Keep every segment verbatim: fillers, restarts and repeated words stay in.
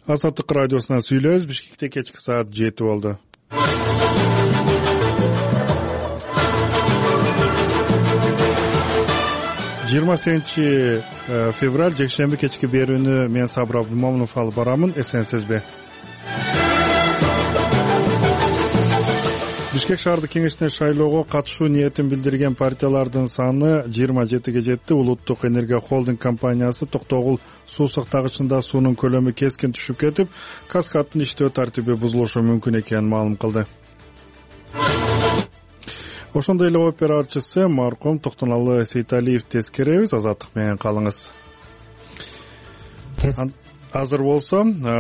Азаттык радиосунан сүйлөбүз. Бишкекте кечки саат жети болду. жыйырма сегизинчи февраль жекшемби кечки берүүнү мен Сабыр Абдымомунов алып барамын. Эсенсизби? Бишкек шаардык кеңешине шайлоого катышуу ниетин билдирген партиялардын саны жыйырма жетиге жетти. Улуттук энергия холдинг компаниясы Токтогул суу сактагычында суунун көлөмү кескин түшүп кетип, каскадтын иштөө тартиби бузулушу мүмкүн экенин маалым кылды. Ошондой эле опера артчысы маркум Токтоналы Сейталиев тескеребиз. Азаттык менен калыңыз. Азыр болсо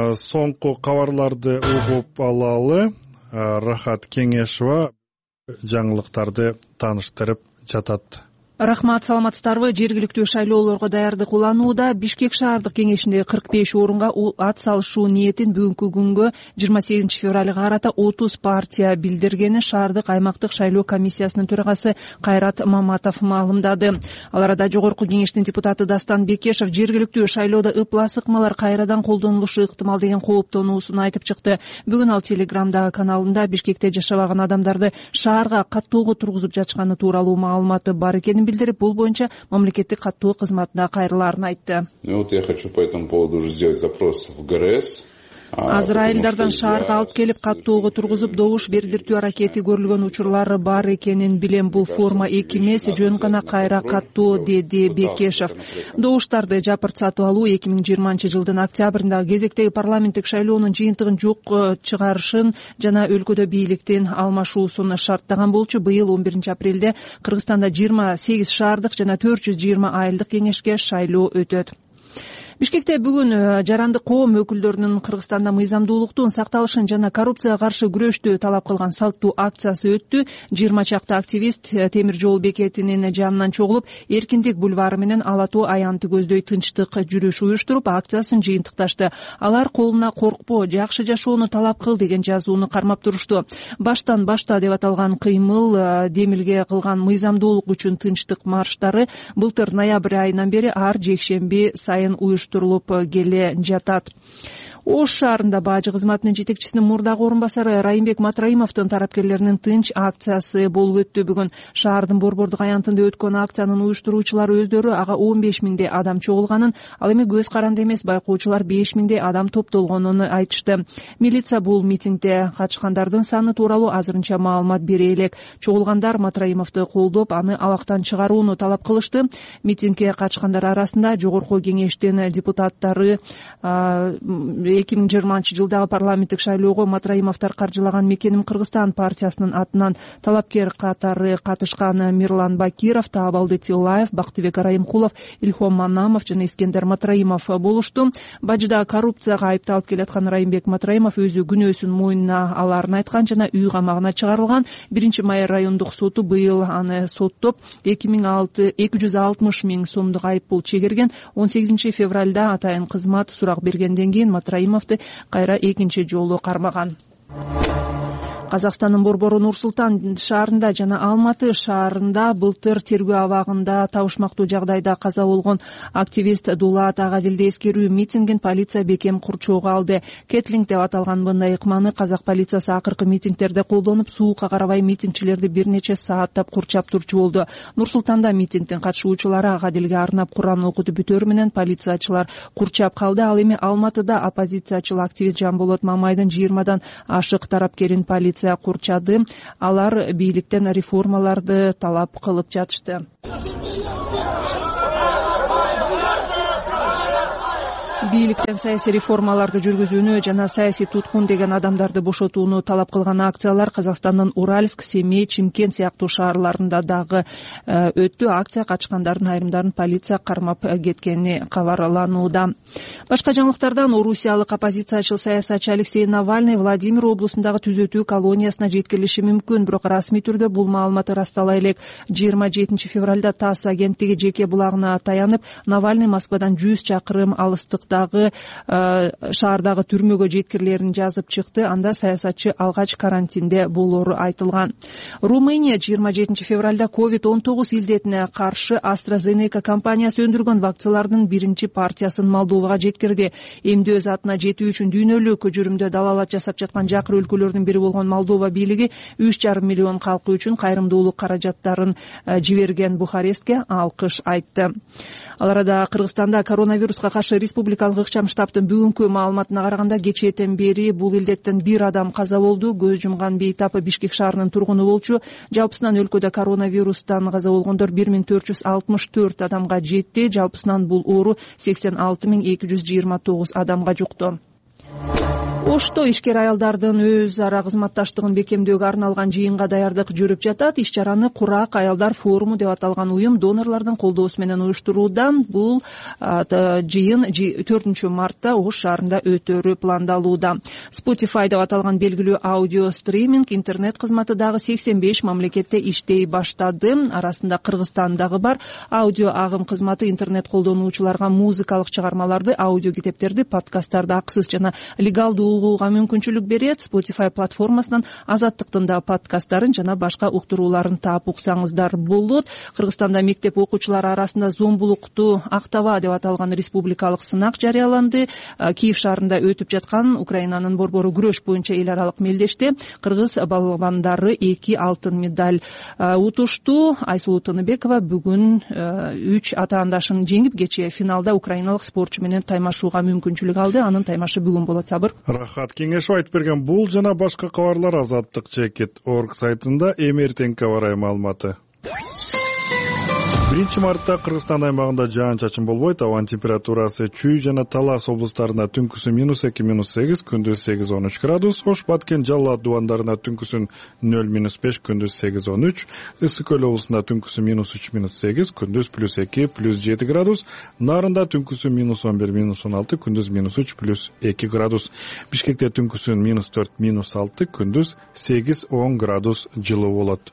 соңку кабарларды угуп алалы. Рахат Кеңешова жаңылыктарды тааныштырып жатат. Рахмат, саламатсыздарбы? Жергиликтүү шайлоолорго даярдык уланууда. Бишкек шаардык кеңешинде кырк беш орунга ат салышуу ниетин бүгүнкү күнгө жыйырма сегизинчи февралга карата отуз партия билдиргени шаардык аймактык шайлоо комиссиясынын төрагасы Кайрат Маматов маалымдады. Ал арада жогорку кеңештин депутаты Дастан Бекешев жергиликтүү шайлоодо ыплас ыкмалар кайрадан колдонулушу ыктымал деген кооптонуусун айтып чыкты. Бүгүн ал Телеграмдагы каналында Бишкекте жашабаган адамдарды шаарга каттоого тургузуп жатышканы тууралуу маалыматы бар экенин билдирип, бул боюнча мамлекеттик каттоо кызматына кайрылаарын айтты. Вот я хочу по этому поводу уже сделать запрос в ГРС. Азыр айылдардан шаарга алып келип каттоого тургузуп добуш бердиртүү аракети көрүлгөн учурлар бар экенин билем. Бул форма эки эмес, жөн гана кайра каттоо, деди Бекешев. Добуштарды жапыртсатып алуу эки миң жыйырманчы жылдын октябрындагы кезектеги парламенттик шайлоонун жыйынтыгын жок чыгарышын жана өлкөдө бийликтин алмашуусун шарттаган болчу. Быйыл он биринчи апрелде Кыргызстанда жыйырма сегиз шаардык жана төрт жүз жыйырма айылдык кеңешке шайлоо өтөт. Бишкекте бүгүн жарандык коом өкүлдөрүнүн Кыргызстанда мыйзамдуулуктун сакталышын жана коррупцияга каршы күрөштү талап кылган салттуу акциясы өттү. жыйырма чакты активист темир жол бекетинин жанынан чогулуп, Эркиндик бульвары менен Ала Тоо аянты көздөй тынчтык жүрүш уюштуруп, акциясын жыйынтыкташты. Алар колуна коркпо, жакшы жашоону талап кыл деген жазууну кармап турушту. Баштан башта деп аталган кыймыл демилге кылган мыйзамдуулук үчүн тынчтык марштары былтыр ноябрь айынан бери ар жекшемби сайын уюштурулуп келе жатат. Ош шаарында бажы кызматынын жетекчисинин мурдагы орун басары Райымбек Матраимовдун тарапкерлеринин тынч акциясы болуп өттү. Бүгүн шаардын Борбордук аянтында өткөн акциянын уюштуруучулары өздөрү ага он беш миңдей адам чогулганын, ал эми көз каранды эмес байкоочулар беш миңдей адам топтолгонун айтышты. Милиция бул митингде катышкандардын саны тууралуу азырынча маалымат бере элек. Чогулгандар Матраимовду колдоп, аны абактан чыгарууну талап кылышты. Митингге катышкандар арасында жогорку кеңештин депутаттары эки миң жыйырманчы жылдагы парламенттик шайлоого Матраимовдор каржылаган Мекеним Кыргызстан партиясынын атынан талапкер катары катышкан Мирлан Бакиров, Таабалды Тилаев, Бактыбек Райымкулов, Илхом Манамов жана Искендер Матраимов болушту. Бажыда коррупцияга айыпталып келаткан Райымбек Матраимов өзү күнөөсүн мойнуна алаарын айткан жана үй камагына чыгарылган. Биринчи май райондук соту быйыл аны соттоп эки жүз алтымыш миң сомдук айыппул чегерген. он сегизинчи февралда атайын кызмат сурак бергенден кийин Матраимовду кайра экинчи жолу кармаган. Казакстандын борбору Нур-Султан шаарында жана Алматы шаарында былтыр тергөө абагында табышмактуу жагдайда каза болгон активист Дулаат Агадилди эскерүү митингин полиция бекем курчоого алды. Кетлинг деп аталган мындай ыкманы казак полициясы акыркы митингтерде колдонуп, суукка карабай митингчилерди бир нече сааттап курчап турчу болду. Нур-Султанда митингдин катышуучулары Агадилге арнап Куран окуту бүтөрү менен полициячылар курчап калды. Ал эми Алматыда оппозициячыл активист Жанболот Мамайдын жыйырмадан ашык тарапкерин полиция курчады. Алар бийликтен реформаларды талап кылып жатышты. Бийликтен саясий реформаларды жүргүзүүнү жана саясий туткун деген адамдарды бошотууну талап кылган акциялар Казакстандын Уральск, Семей, Чимкент сыяктуу шаарларында дагы өттү. Акция катышкандардын айрымдарын полиция кармап кеткени кабарланууда. Башка жаңылыктардан Орусиялык оппозициячыл саясатчы Алексей Навальный Владимир облусундагы түзөтүү колониясына жеткирилиши мүмкүн, бирок расмий түрдө бул маалымат ырастала элек. жыйырма жетинчи февралда ТАСС агенттиги жеке булагына таянып, Навальный Москвадан жүз чакырым алыстыкта шаардагы түрмөгө жеткирилерин жазып чыкты. Анда саясатчы алгач карантинде болору айтылган. Румыния жыйырма жетинчи февралда ковид он тогуз илдетине каршы AstraZeneca компаниясы өндүргөн вакциналардын биринчи партиясын Молдовага жеткирди. жеткирди. Эмди өз атына жетүү үчүн дүйнөлүк жүрүмдө далалат жасап жаткан жакыр өлкөлөрдүн бири болгон Молдова бийлиги үч жарым миллион калкы үчүн кайрымдуулук каражаттарын жиберген Бухарестке алкыш айтты. Ал арада Кыргызстанда коронавируска каршы республикалык ыкчам штабтын бүгүнкү маалыматына караганда кечээден бери бул илдеттен бир адам каза болду. Көз жумган Бейтапы Бишкек шаарынын тургуну болчу. Жалпысынан өлкөдө коронавирустан каза болгондор бир миң төрт жүз алтымыш төрт адамга жетти. Жалпысынан бул оору сексен алты миң эки жүз жыйырма тогуз адамга жукту. Ошто ишкер аялдардын өз ара кызматташтыгын бекемдөөгө арналган жыйынга даярдык жүрүп жатат. Иш чараны Курак аялдар форуму деп аталган уюм донорлордун колдоосу менен уюштурууда. Бул жыйын төртүнчү мартта Ош шаарында өтөрү пландалууда. Spotify деп аталган белгилүү аудио стриминг интернет кызматы дагы сексен беш мамлекетте иштей баштады. Арасында Кыргызстан дагы бар. Аудио агым кызматы интернет колдонуучуларга музыкалык чыгармаларды, аудио китептерди, подкасттарды акысыз жана легалдуу угууга мүмкүнчүлүк берет. Spotify платформасынан Азаттыктын да подкасттарын жана башка уктурууларын таап уксаңыздар болот. Кыргызстанда мектеп окуучулары арасында зомбулукту актаба деп аталган республикалык сынак жарыяланды. Киев шаарында өтүп жаткан Украинанын борбору күрөш боюнча эл аралык мелдеште кыргыз балбандары эки алтын медаль утушту. Айсулуу Тыныбекова бүгүн үч атаандашын жеңип, кечээ финалда украиналык спортчу менен таймашууга мүмкүнчүлүк алды. Анын таймашы бүгүн болот. Сабыр. Рахат кеңешов айтып берген бул жана башка кабарлар Азаттык чекит орг сайтында эми эртеңки аба ырайы маалыматы. биринчи мартта Кыргызстан аймагында жаан-чачын болбойт. Абанын температурасы Чүй жана Талас облустарында түнкүсүн минус эки минус сегиз, күндүз сегиз он үч градус, Ош, Баткен, Жалал абад дубандарында түнкүсүн нөл минус беш, күндүз сегиз он үч, Ысык Көл облусунда түнкүсүн минус үч минус сегиз, күндүз плюс эки плюс жети градус, Нарында түнкүсүн минус он бир минус он алты, күндүз минус үч плюс эки градус, Бишкекте түнкүсүн минус төрт минус алты, күндүз сегиз он градус жылуу болот.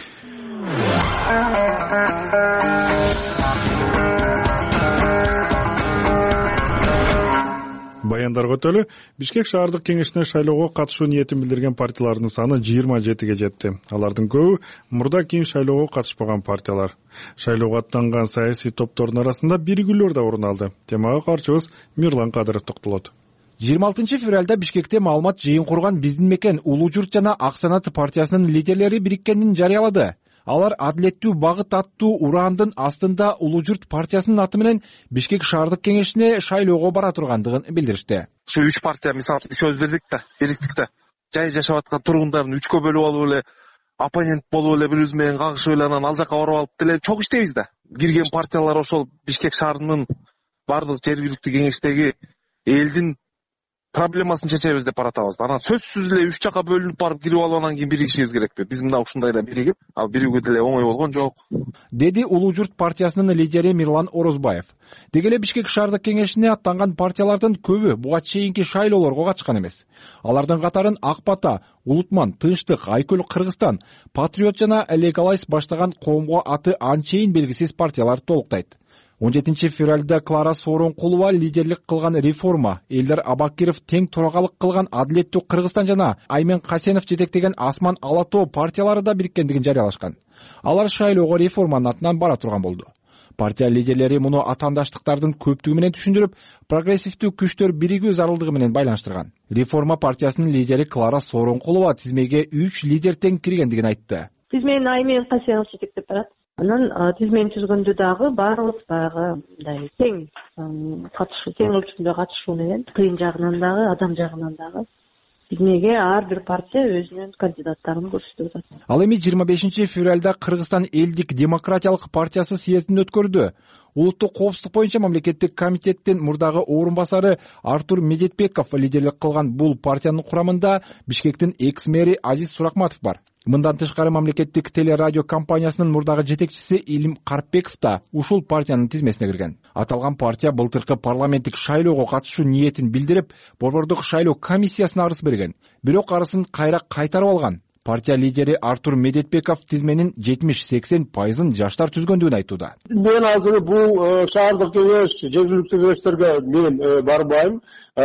Баяндарга өтөлү. Бишкек шаардык кеңешине шайлоого катышуу ниетин билдирген партиялардын саны жыйырма жетиге жетти. Алардын көбү мурда кийин шайлоого катышпаган партиялар. Шайлоого аттанган саясий топтордун арасында биригүүлөр да орун алды. Темага карчыбыз Мирлан Кадыров токтолот. жыйырма алтынчы февралда Бишкекте маалымат жыйын курган Биздин мекен Улуу Журт жана Ак Санат партиясынын лидерлери бириккенин жарыялады. Алар адилеттүү багыт аттуу ураандын астында Улуу Журт партиясынын аты менен Бишкек шаардык кеңешине шайлоого бара тургандыгын билдиришти. Ушу үч партия мисалы сөз бердик да, бириктик да. Жай жашап аткан тургундарын үчкө бөлүп алып эле оппонент болуп эле бири-бирибиз менен кагышып эле анан ал жакка барып алып деле чок иштейбиз да. Кирген партиялар ошол Бишкек шаарынын бардык жергиликтүү кеңештеги элдин проблемасын чечебиз деп баратабыз. Анан сөзсүз эле үч жака бөлүнүп барып кирип алып анан кийин биригишибиз керекпи? Биз мына ушундай да биригип, ал биригүү деле оңой болгон жок. Деди Улуу Журт партиясынын лидери Мирлан Орозбаев. Деги эле Бишкек шаардык кеңешине аттанган партиялардын көбү буга чейинки шайлоолорго катышкан эмес. Алардын катарын Ак Бата, Улутман, Тынчтык, Айкөл Кыргызстан, Патриот жана Легалайс баштаган коомго аты анчейин белгисиз партиялар толуктайт. он жетинчи февралда Клара Сооронкулова лидерлик кылган Реформа, Элдар Абакиров тең төрагалык кылган Адилеттүү Кыргызстан жана Аймен Касенов жетектеген Асман Алатоо партиялары да бириккендигин жарыялашкан. Алар шайлоого Реформанын атынан бара турган болду. Партия лидерлери муну атаандаштыктардын көптүгү менен түшүндүрүп, прогрессивдүү күчтөр биригүү зарылдыгы менен байланыштырган. Реформа партиясынын лидери Клара Сооронкулова тизмеге үч лидер тең киргендигин айтты. Тизмени Аймен Касенов жетектеп барат. Анан тизмени түзгөндө дагы баарыбыз баягы мындай тең катышуу, тең өлчөмдө катышуу менен кыйын жагынан дагы, адам жагынан дагы тизмеге ар бир партия өзүнүн кандидаттарын көрсөтүп атат. Ал эми жыйырма бешинчи февралда Кыргызстан элдик демократиялык партиясы съездин өткөрдү. Улуттук коопсуздук боюнча мамлекеттик комитеттин мурдагы орун басары Артур Медетбеков лидерлик кылган бул партиянын курамында Бишкектин экс-мэри Азиз Суракматов бар. Мындан тышкары мамлекеттик телерадио компаниясынын мурдагы жетекчиси Илим Карпбеков да ушул партиянын тизмесине кирген. Аталган партия былтыркы парламенттик шайлоого катышуу ниетин билдирип, борбордук шайлоо комиссиясына арыз берген. Бирок арызын кайра кайтарып алган. Партия лидери Артур Медетбеков тизменин жетимиш сексен пайызын жаштар түзгөндүгүн айтууда. Мен азыр бул шаардык кеңеш, жергиликтүү кеңештерге мен барбайм.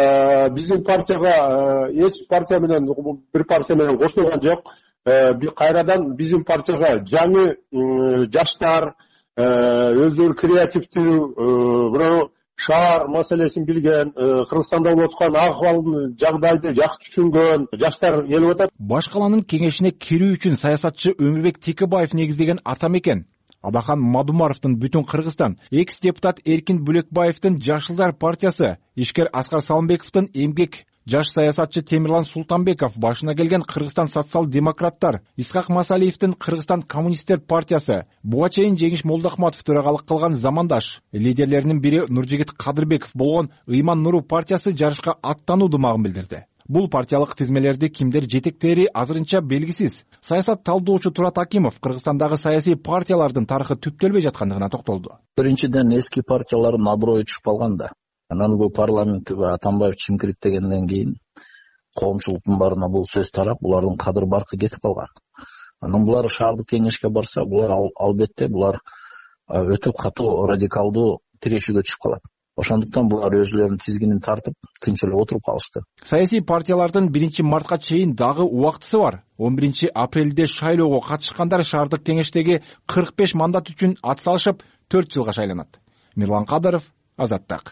Биздин партияга эч партия менен, бир партия менен кошулган жок. Кайрадан биздин партияга жаңы жаштар, өздөрү креативдүү, бирок шаар маселесин билген, Кыргызстанда болуп аткан акыбалды, жагдайды жакшы түшүнгөн жаштар келип атат. Баш калаанын кеңешине кирүү үчүн саясатчы Өмүрбек Текебаев негиздеген атамекен Абахан Мадумаровдун Бүтүн Кыргызстан, экс-депутат Эркин Бүлөкбаевдин Жашылдар партиясы, ишкер Аскар Салымбековдун Эмгек, жаш саясатчы Темирлан Султанбеков башына келген Кыргызстан социал-демократтар, Исхак Масалиевдин Кыргызстан коммунисттер партиясы, буга чейин Жеңиш Молдохматов төрагалык кылган Замандаш лидерлеринин бири Нуржигит Кадырбеков болгон Ыйман Нуру партиясы жарышка аттануу дымагын билдирди. Бул партиялык тизмелерди кимдер жетектери азырынча белгисиз. Саясат талдоочу Турат Акимов Кыргызстандагы саясий партиялардын тарыхы түптөлбөй жаткандыгына токтолду. Биринчиден эски партиялардын аброю түшүп калган да. Анан бул парламентке Атамбаев чимкириктегенден кийин коомчулуктун баарына бул сөз тарап, булардын кадыр баркы кетип калган. Анан булар шаардык кеңешке барса, булар албетте булар өтө катуу радикалдуу тирешүүгө чыгып калат. Ошондуктан булар өзлөрүнүн тизгинин тартып, тынч эле отуруп калышты. Саясий партиялардын биринчи мартка чейин дагы убактысы бар. он биринчи апрелде шайлоого катышкандар шаардык кеңештеги кырк беш мандат үчүн ат салышып, төрт жылга шайланат. Мирлан Кадыров, Азаттык.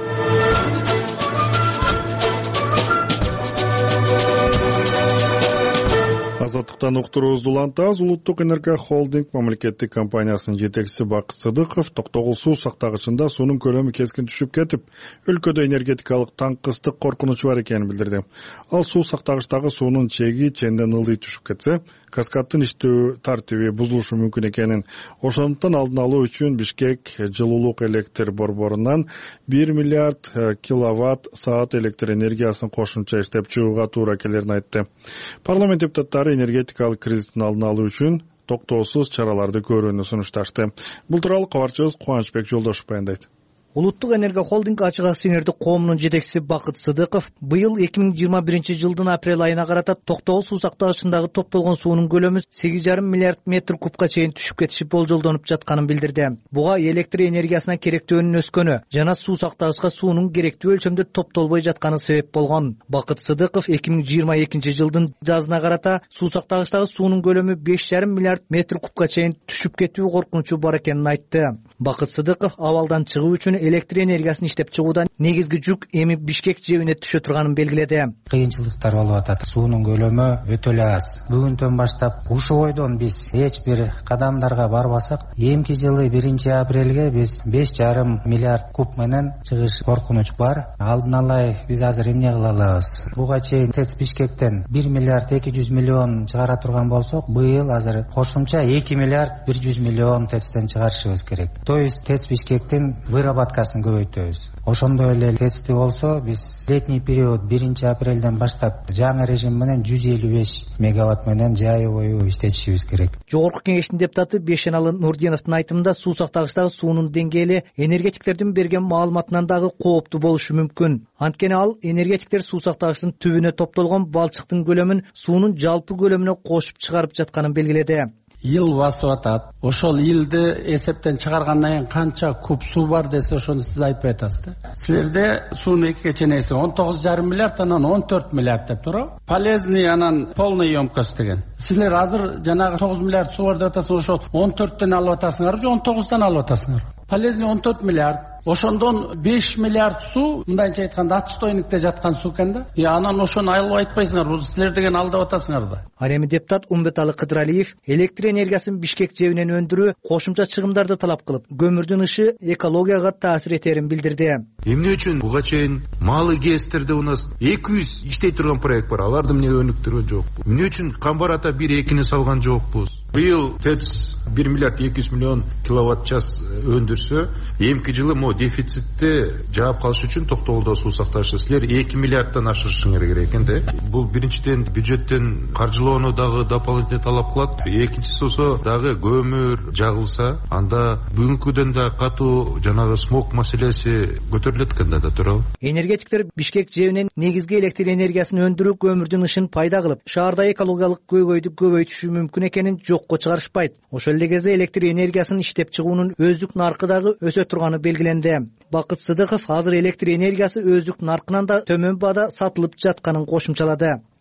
Азаттыктан уктуруубузду улантабыз. Улуттук энерго холдинг мамлекеттик компаниясынын жетекчиси Бакыт Сыдыков Токтогул суу сактагычында суунун көлөмү кескин түшүп кетип, өлкөдө энергетикалык таңкыстык коркунучу бар экенин билдирди. Ал суу сактагычтагы суунун чеги ченден ылдый түшүп кетсе, каскадтын иштөө тартиби бузулушу мүмкүн экенин, ошондуктан алдын алуу үчүн Бишкек жылуулук электр борборунан бир миллиард киловатт саат электр энергиясын кошумча иштеп чыгууга туура келерин айтты. Парламент депутаттары энергетикалык кризистин алдын алуу үчүн токтоосуз чараларды көрүүнү сунушташты. Бул тууралуу кабарчыбыз Кубанычбек Жолдошов баяндайт. Улуттук энерго холдинг ачык акционердик коомунун жетекчиси Бакыт Сыдыков быйыл эки миң жыйырма биринчи жылдын апрель айына карата Токтогул суу сактагычындагы топтолгон суунун көлөмү сегиз жарым миллиард метр кубка чейин түшүп кетиши болжолдонуп жатканын билдирди. Буга электр энергиясына керектөөнүн өскөнү жана суу сактагычка суунун керектүү өлчөмдө топтолбой жатканы себеп болгон. Бакыт Сыдыков эки миң жыйырма экинчи жылдын жазына карата суу сактагычтагы суунун көлөмү беш жарым миллиард метр кубка чейин түшүп кетүү коркунучу бар экенин айтты. Бакыт Сыдыков абалдан чыгуу үчүн электр энергиясын иштеп чыгуудан негизги жүк эми Бишкек жебине түшө турганын белгиледи. Кыйынчылыктар болуп атат. Суунун көлөмү өтө эле аз. Бүгүндөн баштап ушул бойдон биз эч бир кадамдарга барбасак, эмки жылы биринчи апрелге биз беш жарым миллиард куб менен чыгыш коркунуч бар. Алдын ала биз азыр эмне кыла алабыз? Буга чейин ТЭЦ Бишкектен бир миллиард эки жүз миллион чыгара турган болсок, быйыл азыр кошумча эки миллиард бир жүз миллион ТЭЦтен чыгарышыбыз керек. То есть ТЭЦ Бишкектин выработкасын көбөйтөбүз. Ошондой эле ТЭЦти болсо биз летний период биринчи апрелден баштап жаңы режим менен жүз элүү беш мегаватт менен жайы бою иштетишибиз керек. Жогорку кеңештин депутаты Бешеналы Нурдиновдун айтымында суу сактагычтагы суунун деңгээли энергетиктердин берген маалыматынан дагы кооптуу болушу мүмкүн. Анткени ал энергетиктер суу сактагычтын түбүнө топтолгон балчыктын көлөмүн суунун жалпы көлөмүнө кошуп чыгарып жатканын белгиледи. Ил басып атат. Ошол илди эсептен чыгаргандан кийин канча куб суу бар десе, ошону сиз айтпай атасыз да. Силерде суунун экиге чейин он тогуз жарым миллиард, анан он төрт миллиард деп туруп, полезный анан полный емкость деген. Силер азыр жанагы тогуз миллиард суу бар деп атасыңар, ошо он төрттөн алып атасыңар же он тогуздан алып атасыңар? Полезный он төрт миллиард. Ошондон беш миллиард суу, мындайча айтканда отстойникте жаткан суу экен да. И анан ошону айылып айтпайсыңар, бул силер деген алдап атасыңар да. Ал эми депутат Умбеталы Кыдыралиев электр энергиясын Бишкек жебинен өндүрүү кошумча чыгымдарды талап кылып, көмүрдүн ышы экологияга таасир этерин билдирди. Эмне үчүн буга чейин Малый ГЭСтерде у нас эки жүз иштей турган проект бар, аларды эмне өнүктүргөн жокпу? Эмне үчүн Камбар ата бир экини салган жокпуз? Быйыл ТЭЦ бир миллиард эки жүз миллион киловатт час өндүрсө, эмки жылы мо дефицитти жаап калыш үчүн Токтогулда суу сактагычты силер эки миллиарддан ашырышыңар керек экен да. Бул биринчиден бюджеттен каржылоону дагы дополнительный талап кылат. Экинчиси болсо дагы көмүр жагылса, анда бүгүнкүдөн да катуу жанагы смог маселеси көтөрүлөт экен да, туурабы? Энергетиктер Бишкек жебинен негизги электр энергиясын өндүрүү көмүрдүн ышын пайда кылып, шаарда экологиялык көйгөйдү көбөйтүшү мүмкүн экенин жокко чыгарышпайт. Ошол эле кезде электр энергиясын иштеп чыгуунун өздүк наркы дагы өсө турганы белгиленди. Бакыт Сыдыков азыр электр энергиясы өздүк наркынан да төмөн баада сатылып жатканын кошумчалады.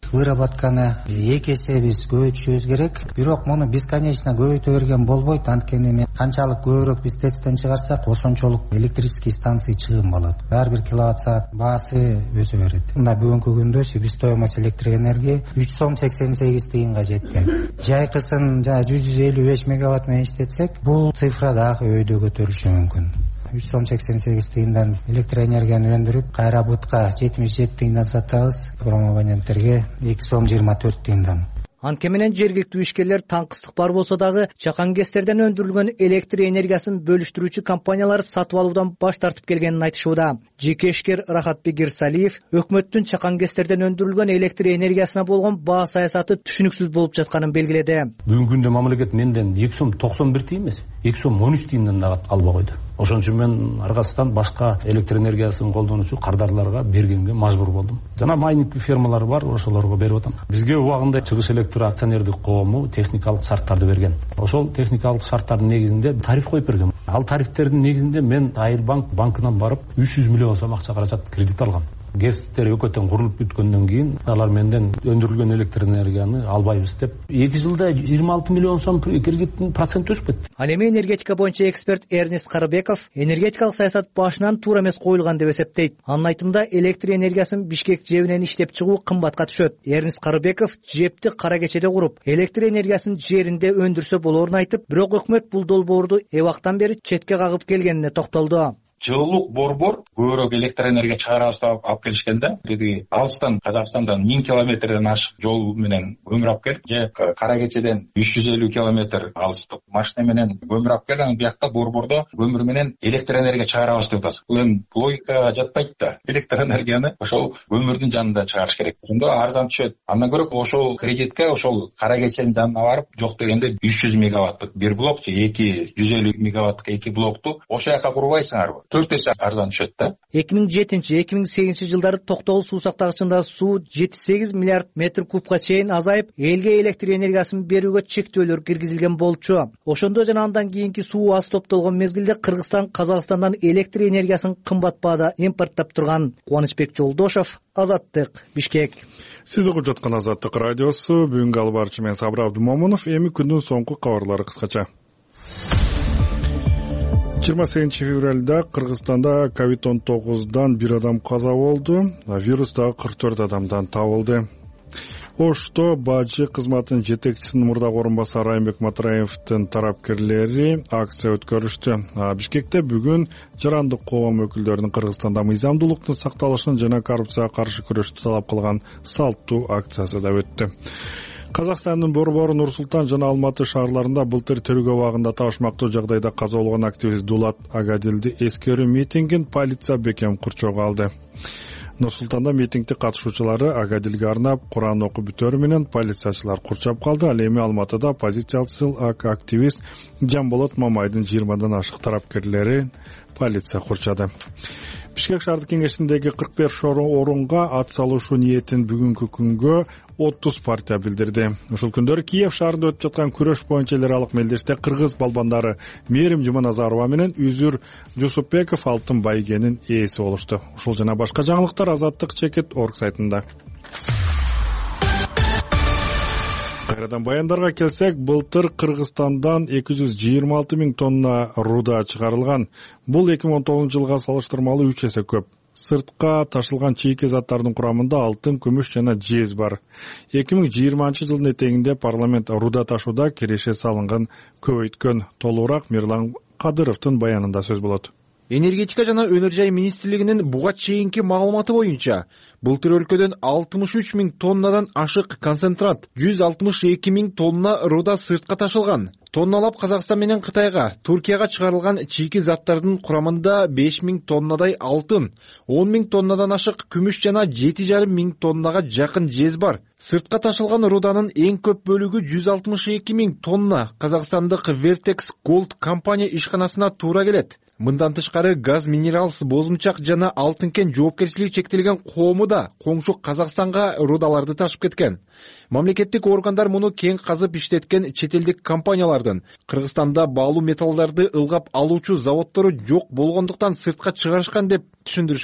выработканы эки эсе биз көбөйтүшүбүз керек. Бирок муну бесконечно көбөйтө берген болбойт. Анткени эми канчалык көбүрөөк биз тесттен чыгарсак, ошончолук электрический станция чыгым болот. Ар бир киловатт саат баасы өсө берет. Мына бүгүнкү күндө себестоимость электроэнергия үч сом сексен сегиз тыйынга жеткен. Жайкысын жана жүз элүү беш мегаватт менен иштетсек, бул цифра дагы өйдө көтөрүлүшү мүмкүн. үч сом сексен сегиз тыйындан электроэнергияны өндүрүп, кайра бутка жетимиш жети тыйындан сатабыз, абоненттерге эки сом жыйырма төрт тыйындан. Анткени менен жергиликтүү ишкерлер таңкыстык бар болсо дагы чакан кестерден өндүрүлгөн электр энергиясын бөлүштүрүүчү компаниялар сатып алуудан баш тартып келгенин айтышууда. Жеке ишкер Рахатбек Ирсалиев өкмөттүн чакан кестерден өндүрүлгөн электр энергиясына болгон баа саясаты түшүнүксүз болуп жатканын белгиледи. Бүгүнкү күндө мамлекет менден эки сом токсон бир тыйын эмес, эки сом он үч тыйындан дагы албай койду. Ошон үчүн мен аргасынан башка электр энергиясын колдонуучу кардарларга бергенге мажбур болдум. Жана майнингдүү фермалар бар, ошолорго берип атам. Бизге убагында Чыгыш электр акционердик коому техникалык шарттарды берген. Ошол техникалык шарттардын негизинде тариф коюп берген. Ал тарифтердин негизинде мен Айырбанк банкынан барып үч жүз миллион сом акча каражат кредит алгам. ГЭСтер өкөтөн курулуп бүткөндөн кийин алар менден өндүрүлгөн электр энергияны албайбыз деп эки жылда жыйырма алты миллион сом кредиттин проценти өсүп кетти. Ал эми энергетика боюнча эксперт Эрнис Карыбеков энергетикалык саясат башынан туура эмес коюлган деп эсептейт. Анын айтымында электр энергиясын Бишкек жебинен иштеп чыгуу кымбатка түшөт. Эрнис Карыбеков жепти кара кечеде куруп, электр энергиясын жеринде өндүрсө болоорун айтып, бирок өкмөт бул долбоорду эбактан бери четке кагып келгенине токтолду. Жылуулук борбор көбүрөөк электр энергия чыгарабыз деп алып келишкенде, деди алыстан Казакстандан миң километрден ашык жол менен көмүр алып келип, же кара кечеден үч жүз элүү километр алыстык машина менен көмүр алып келип, анан биякта борбордо көмүр менен электр энергия чыгарабыз деп атасыз. Бул эми логикага жатпайт да. Электр энергияны ошол көмүрдүн жанында чыгарыш керек. Ошондо арзан түшөт. Андан көрө ошол кредитке ошол кара кеченин жанына барып, жок дегенде үч жүз мегаваттык бир блок же эки жүз элүү мегаваттык эки блокту ошол жака курбайсыңарбы? төрт эсе арзан түшөт да. эки миң жетинчи эки миң сегизинчи жылдары Токтогул суу сактагычында суу жети сегиз миллиард метр кубка чейин азайып, элге электр энергиясын берүүгө чектөөлөр киргизилген болчу. Ошондо жана андан кийинки суу аз топтолгон мезгилде Кыргызстан Казакстандан электр энергиясын кымбат баада импорттоп турган. Кубанычбек Жолдошов, Азаттык, Бишкек. Сиз угуп жаткан Азаттык радиосу. Бүгүнкү албарчы мен Сабыр Абдумомунов. Эми күндүн соңку кабарлары кыскача. жыйырма сегизинчи февралда Кыргызстанда ковид он тогуздан бир адам каза болду, вирус дагы кырк төрт адамдан табылды. Ошто бажы кызматынын жетекчисинин мурдагы орун басары Аймек Матраевдин тарапкерлери акция өткөрүштү. Бишкекте бүгүн жарандык коом өкүлдөрүнүн Кыргызстанда мыйзамдуулуктун сакталышын жана коррупцияга каршы күрөштү талап кылган салттуу акциясы да өттү. Казакстандын борбору Нур-Султан жана Алматы шаарларында былтыр төргө убагында табышмактуу жагдайда каза болгон активист Дулат Агадилди эскерүү митингин полиция бекем курчоого алды. Нур-Султанда митингди катышуучулары Агадилге арнап Куран окуп бүтөрү менен полициячылар курчап калды. Ал эми Алматыда оппозициялык активист Жамболот Мамайдын жыйырмадан ашык тарапкерлери полиция курчады. Бишкек шаардык кеңешиндеги кырк беш орунга ат салышуу ниетин бүгүнкү күнгө отуз партия билдирди. Ушул күндөрү Киев шаарында өтүп жаткан күрөш боюнча эл аралык мелдеште кыргыз балбандары Мээрим Жуманазарова менен Үзүр Жусупбеков алтын байгенин ээси болушту. Ушул жана башка жаңылыктар Азаттык чекит орг сайтында. Кайрадан баяндарга келсек, былтыр Кыргызстандан эки жүз жыйырма алты миң тонна руда чыгарылган. Бул эки миң он тогузунчу жылга салыштырмалуу үч эсе көп. Сыртка ташылган чийки заттардын курамында алтын, күмүш жана жез бар. эки миң жыйырманчы жылдын этегинде парламент руда ташууда киреше салынган көбөйткөн. Толугураак Мирлан Кадыровдун баянында сөз болот. Энергетика жана өнөр жай министрлигинин буга чейинки маалыматы боюнча былтыр өлкөдөн алтымыш үч миң тоннадан ашык концентрат, жүз алтымыш эки миң тонна руда сыртка ташылган. Тонналап Казакстан менен Кытайга, Туркияга чыгарылган чийки заттардын курамында беш миң тоннадай алтын, он миң тоннадан ашык күмүш жана жети жарым миң тоннага жакын жез бар. Сыртка ташылган руданын эң көп бөлүгү жүз алтымыш эки миң тонна казакстандык Vertex Gold компания ишканасына туура келет. Мындан тышкары Газ Минералс Бозумчак жана Алтынкен жоопкерчилиги чектелген коому да коңшу Казакстанга рудаларды ташып кеткен. Мамлекеттик органдар муну кең казып иштеткен чет элдик компаниялардын Кыргызстанда баалуу металлдарды ылгап алуучу заводдору жок болгондуктан сыртка чыгарышкан деп түшүндүрүшкөн.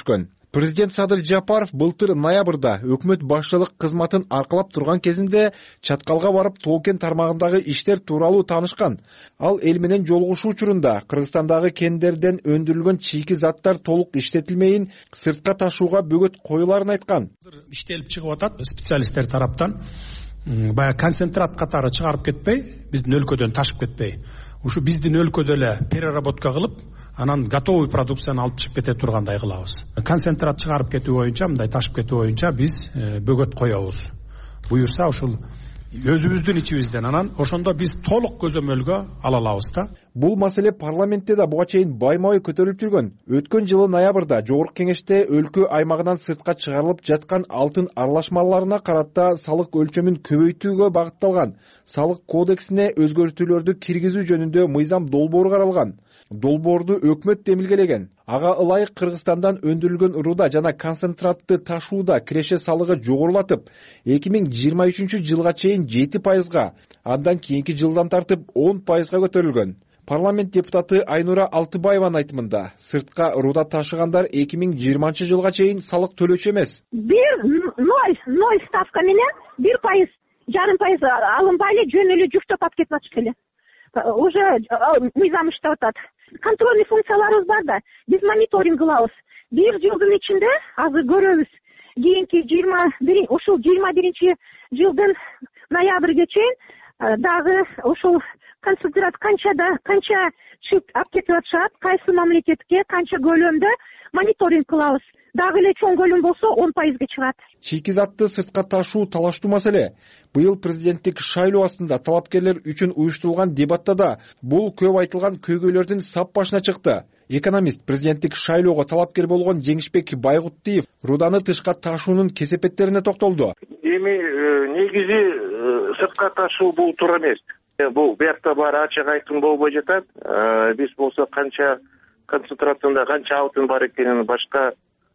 Президент Садыр Жапаров былтыр ноябрда өкмөт башчылык кызматын аркылап турган кезинде чаткалга барып Тоо-кен тармагындагы иштер тууралуу таанышкан. Ал эл менен жолугушуу учурунда Кыргызстандагы кендерден өндүрүлгөн чийки заттар толук иштетилмейин сыртка ташууга бөгөт коюларын айткан. Иштелип чыгып атат специалисттер тараптан. Баягы концентрат катары чыгарып кетпей, биздин өлкөдөн ташып кетпей. Ушу биздин өлкөдө эле переработка кылып, анан готовый продукцияны алып чыгып кете тургандай кылабыз. Концентрат чыгарып кетүү боюнча, мындай ташып кетүү боюнча биз бөгөт коебуз. Буюрса ушул өзүбүздүн ичибизден, анан ошондо биз толук көзөмөлгө ала алабыз да. Бул маселе парламентте да буга чейин байма-бай көтөрүлүп жүргөн. Өткөн жылы ноябрда Жогорку Кеңеште өлкө аймагынан сыртка чыгарылып жаткан алтын аралашмаларына карата салык ылчөмүн көбөйтүүгө багытталган салык кодексине өзгөртүүлөрдү киргизүү жөнүндө мыйзам долбоору каралган. Долбоорду өкмөт демилгелеген. Ага ылайык Кыргызстандан өндүрүлгөн руда жана концентратты ташууда киреше салыгы жогорулатып, эки миң жыйырма үчүнчү жылга чейин жети пайызга, андан кийинки жылдан тартып он пайызга көтөрүлгөн. Парламент депутаты Айнура Алтыбаеванын айтымында, сыртка руда ташыгандар эки миң жыйырманчы жылга чейин салык төлөчү эмес. Бир ноль ноль ставка менен бир пайыз, жарым пайыз алынбай эле жөн эле жүктөп алып кетип атышты эле. Уже мыйзам иштеп атат. Контрольный функцияларыбыз бар да, биз мониторинг кылабыз. Бир жылдын ичинде азыр көрөбүз. Кийинки жыйырма бир ушул жыйырма биринчи жылдын ноябрга чейин дагы ушул концентрат канчада канча чып алып кетип атышат, кайсы мамлекетке канча көлөмдө мониторинг кылабыз. Дагы эле чоң көлөм болсо он пайызга чыгат. Чийки затты сыртка ташуу талаштуу маселе. Быйыл президенттик шайлоо астында талапкерлер үчүн уюштурулган дебатта да бул көп айтылган көйгөйлөрдүн сап башына чыкты. Экономист президенттик шайлоого талапкер болгон Жеңишбек Байгуттиев руданы тышка ташуунун кесепеттерине токтолду. Эми негизи сыртка ташуу бул туура эмес. Бул биякта баары ачык айкын болбой жатат. Биз болсо канча концентратында канча алтын бар экенин, башка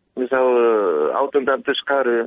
мисалы алтындан тышкары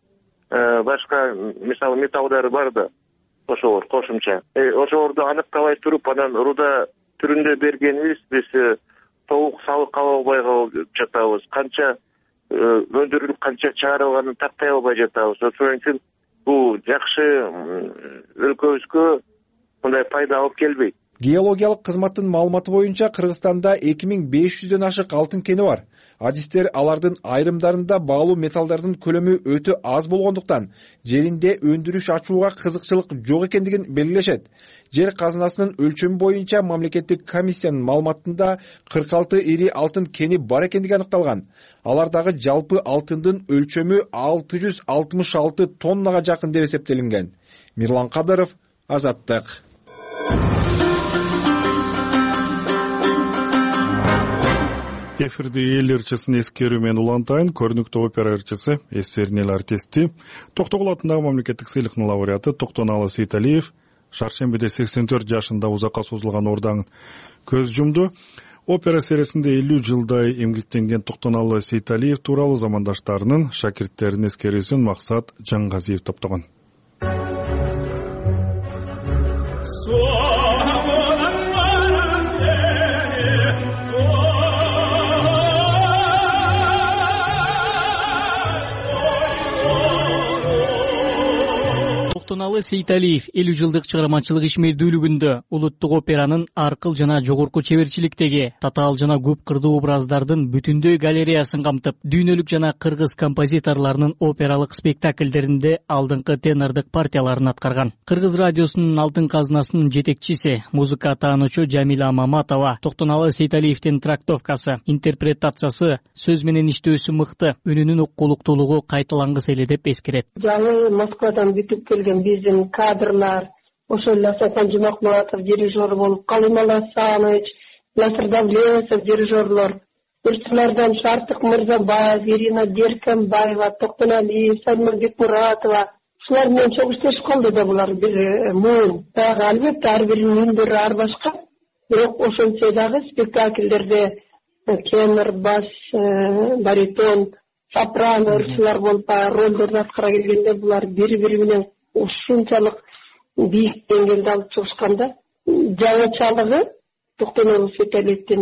башка мисалы металлдары бар да, ошолор кошумча. Ошолорду аныктабай туруп, анан руда түрүндө бергенибиз биз толук салык ала албай калып жатабыз. Канча өндүрүлүп, канча чыгарылганын тактай албай жатабыз. Ошон үчүн бул жакшы өлкөбүзгө мындай пайда алып келбейт. Геологиялык кызматтын маалыматы боюнча Кыргызстанда эки миң беш жүздөн ашык алтын кени бар. Адистер алардын айрымдарында баалуу металлдардын көлөмү өтө аз болгондуктан жеринде өндүрүш ачууга кызыкчылык жок экендигин белгилешет. Жер казынасынын өлчөмү боюнча мамлекеттик комиссиянын маалыматында кырк алты ири алтын кени бар экендиги аныкталган. Алардагы жалпы алтындын өлчөмү алты жүз алтымыш алты тоннага жакын деп эсептелинген. Мирлан Кадыров, Азаттык. Эфирди эл ырчысын эскерүү менен улантайын. Көрүнүктүү опера ырчысы, эстеринел артисти, Токтогул атындагы мамлекеттик сыйлыктын лауреаты Токтоналы Сейталиев шаршембиде сексен төрт жашында узакка созулган оордан көз жумду. Опера серисинде элүү жылдай эмгектенген Токтоналы Сейталиев тууралуу замандаштарынын, шакирттеринин эскерүүсүн Максат Жаңгазиев топтогон. Токтоналы Сейталиев элүү жылдык чыгармачылык ишмердүүлүгүндө улуттук операнын аркыл жана жогорку чеберчиликтеги татаал жана көп кырдуу образдардын бүтүндөй галереясын камтып, дүйнөлүк жана кыргыз композиторлорунун опералык спектакльдеринде алдыңкы тенордук партияларын аткарган. Кыргыз радиосунун алтын казынасынын жетекчиси, музыка таануучу Жамила Маматова Токтоналы Сейталиевдин трактовкасы, интерпретациясы, сөз менен иштөөсү мыкты, үнүнүн уккулуктуулугу кайталангыс эле деп эскерет. Жаңы Москвадан бүтүп келген биздин кадрлар, ошол Асахан Жумакмуратов дирижер болуп, Калимал Асанович, Насыр Давлетов дирижерлор, Үрсүнардан Шартык Мырзабаев, Ирина Деркенбаева, Токтоналиев, Сальман Бекмуратова. Ушулар менен чоң иштеш калды да булар бир муун. Дагы албетте ар биринин үндөрү ар башка. Бирок ошентсе дагы спектакльдерде тенор, бас, баритон, сопрано ырчылар болуп ролдорду аткара келгенде булар бири-бири менен ушунчалык бийик деңгээлде алып чыгышканда, жаңычалыгы Токтоналы Сейталиевдин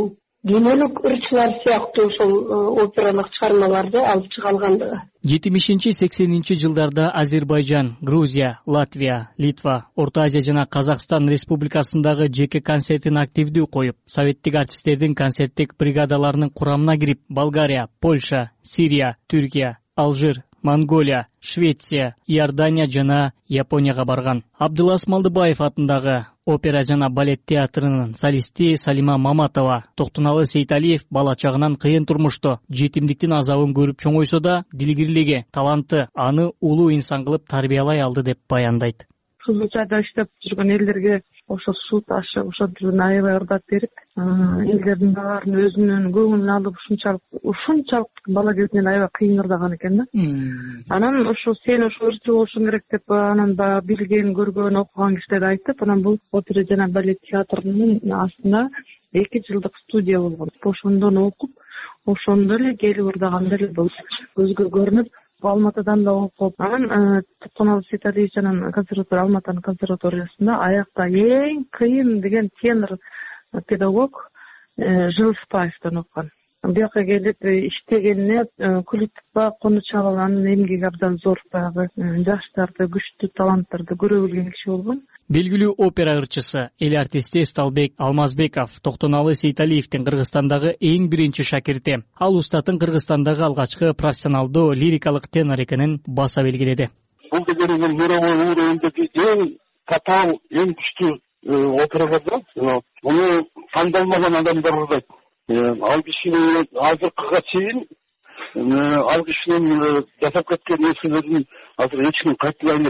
дүйнөлүк ырчылар сыяктуу ошол опералык чыгармаларды алып чыга алгандыгы. жетимишинчи сексенинчи жылдарда Азербайжан, Грузия, Латвия, Литва, Орто Азия жана Казакстан республикасындагы жеке концертин активдүү коюп, советтик артисттердин концерттик бригадаларынын курамына кирип, Болгария, Польша, Сирия, Түркия, Алжир, Монголия, Швеция, Иордания жана Японияга барган. Абдылас Малдыбаев атындагы опера жана балет театрынын солисти Салима Маматова Токтоналы Сейталиев бала чагынан кыйын турмушта жетимдиктин азабын көрүп чоңойсо да дилгирлиги, таланты аны улуу инсан кылып тарбиялай алды деп баяндайт. Ушул жайда иштеп жүргөн элдерге ошо суу ташы ошентип аябай ырдап берип, элдердин баарын өзүнүн көңүлүн алып ушунчалык ушунчалык бала кезинен аябай кыйын ырдаган экен да. Анан ошо сен ошо ырчы болушуң керек деп анан баягы билген, көргөн, окуган кишилер айтып, анан бул опера жана балет театрынын астында эки жылдык студия болгон. Ошондон окуп, ошондо эле келип ырдаганда эле бул көзгө көрүнүп, Алматыдан да окуп, анан Токтоналы Сейталиев жана консерватория, Алматанын консерваториясында аякта эң кыйын деген тенор педагог Жылыспаевден окуган. Бияка келип иштегенине Күлүп ба Конучалова анын эмгеги абдан зор, баягы жаштарды, күчтүү таланттарды көрө билген киши болгон. Белгилүү опера ырчысы, эл артисти Сталбек Алмазбеков Токтоналы Сейталиевдин Кыргызстандагы эң биринчи шакирти. Ал устатын Кыргызстандагы алгачкы профессионалдуу лирикалык тенор экенин баса белгиледи. Бул дегенimiz мировой уровеньдеги эң татаал, эң күчтүү опера да. Муну тандалмаган адамдар ырдайт. Ал кишинин азыркыга чейин ал кишинин жасап кеткен нерселерин азыр эч ким кайталай алмайт.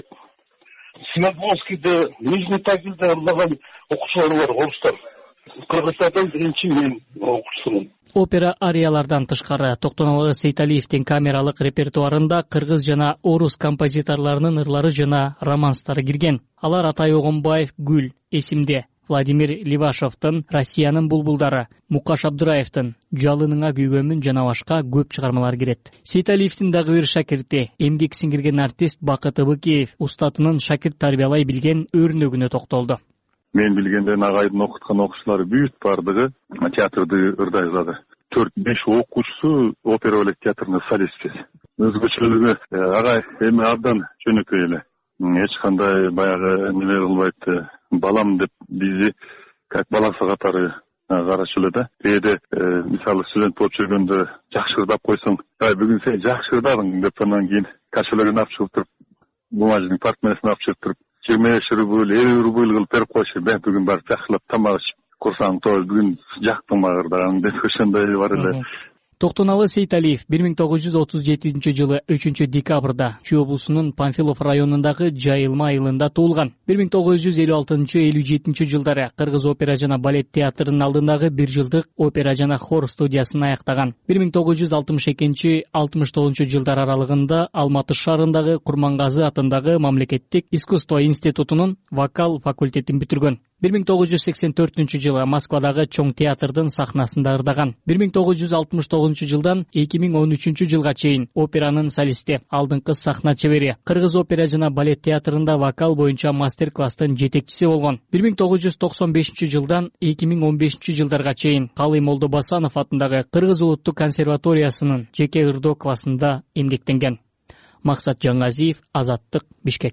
Симаковскийде, Нижний Тагилде ырдаган окуучулар бар, орустар. Кыргызстандан биринчи мен окуучусумун. Опера ариялардан тышкары Токтоналы Сейталиевдин камералык репертуарында кыргыз жана орус композиторлорунун ырлары жана романстары кирген. Алар Атай Огонбаев Гүл эсимде, Владимир Ливашовдун Россиянын булбулдары, Мукаш Абдыраевдин Жалыныңа күйгөнмүн жана башка көп чыгармалар кирет. Сейталиевдин дагы бир шакирти, эмгек сиңирген артист Бакыт Ыбыкеев устатынын шакирт тарбиялай билген өрнөгүнө токтолду. Мен билгенден агайдын окуткан окуучулары бүт бардыгы театрды ырдай алады. төрт беш окуучусу опера балет театрынын солисти. Өзгөчөлүгү агай эми абдан жөнөкөй эле. Эч кандай баягы эмелер кылбайт. Балам деп бизи как баласы катары карачу эле да. Кээде мисалы студент болуп жүргөндө жакшы ырдап койсоң, ай бүгүн сен жакшы ырдадың деп анан кийин кошелегин алып чыгып туруп, бумажный портмонесин алып чыгып туруп, жыйырма беш рубль, элүү рубль кылып берип койчу. Мен бүгүн барып жакшылап тамак ичип, курсагым тоюп, бүгүн жактым ырдаганын деп ошондой бар эле. Токтоналы Сейталиев бир миң тогуз жүз отуз жетинчи жылы үчүнчү декабрда Чүй облусунун Панфилов районундагы Жайылма айылында туулган. бир миң тогуз жүз элүү алтынчы элүү жетинчи жылдары Кыргыз опера жана балет театрынын алдындагы бир жылдык опера жана хор студиясын аяктаган. бир миң тогуз жүз алтымыш экинчи алтымыш тогузунчу жылдар аралыгында Алматы шаарындагы Курмангазы атындагы Мамлекеттик искусство институтунун вокал факультетин бүтүргөн. бир миң тогуз жүз сексен төртүнчү жылы Москвадагы Чоң театрдын сахнасында ырдаган. бир миң тогуз жүз алтымыш тогузунчу жылдан эки миң он үчүнчү жылга чейин операнын солисти, алдыңкы сахна чебери. Кыргыз опера жана балет театрында вокал боюнча мастер-класстын жетекчиси болгон. бир миң тогуз жүз токсон бешинчи жылдан эки миң он бешинчи жылдарга чейин Калый Молдобасанов атындагы Кыргыз улуттук консерваториясынын жеке ырдоо классында эмгектенген. Максат Жаңгазиев, Азаттык, Бишкек.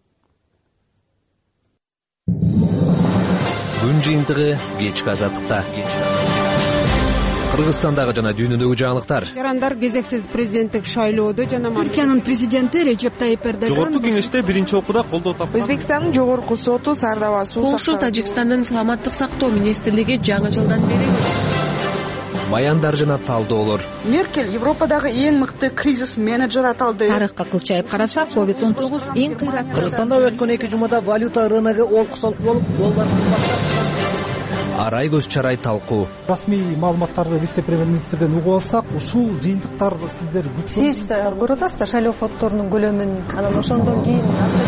Күн жыйынтыгы кечки Азаттыкта. Кыргызстандагы жана дүйнөдөгү жаңылыктар. Жарандар кезексиз президенттик шайлоодо жана Түркиянын президенти Режеп Тайип Эрдоган Жогорку кеңеште биринчи окууда колдоо тапкан. Өзбекстандын жогорку соту Сардаба суу Польша Тажикстандын саламаттык сактоо министрлиги жаңы жылдан бери баяндар жана талдоолор. Меркель Европадагы эң мыкты кризис менеджер аталды. Тарыхка кылчайып карасак, ковид он тогуз эң кыйрат. Кыргызстанда өткөн эки жумада валюта рыногу олку-солку болуп, доллар Арай көз чарай талкуу. Расмий маалыматтарды вице-премьер-министрден угуп алсак, ушул жыйынтыктар сиздер күткөн. Сиз көрүп атасыздар шайлоо фонддорунун көлөмүн, анан ошондон кийин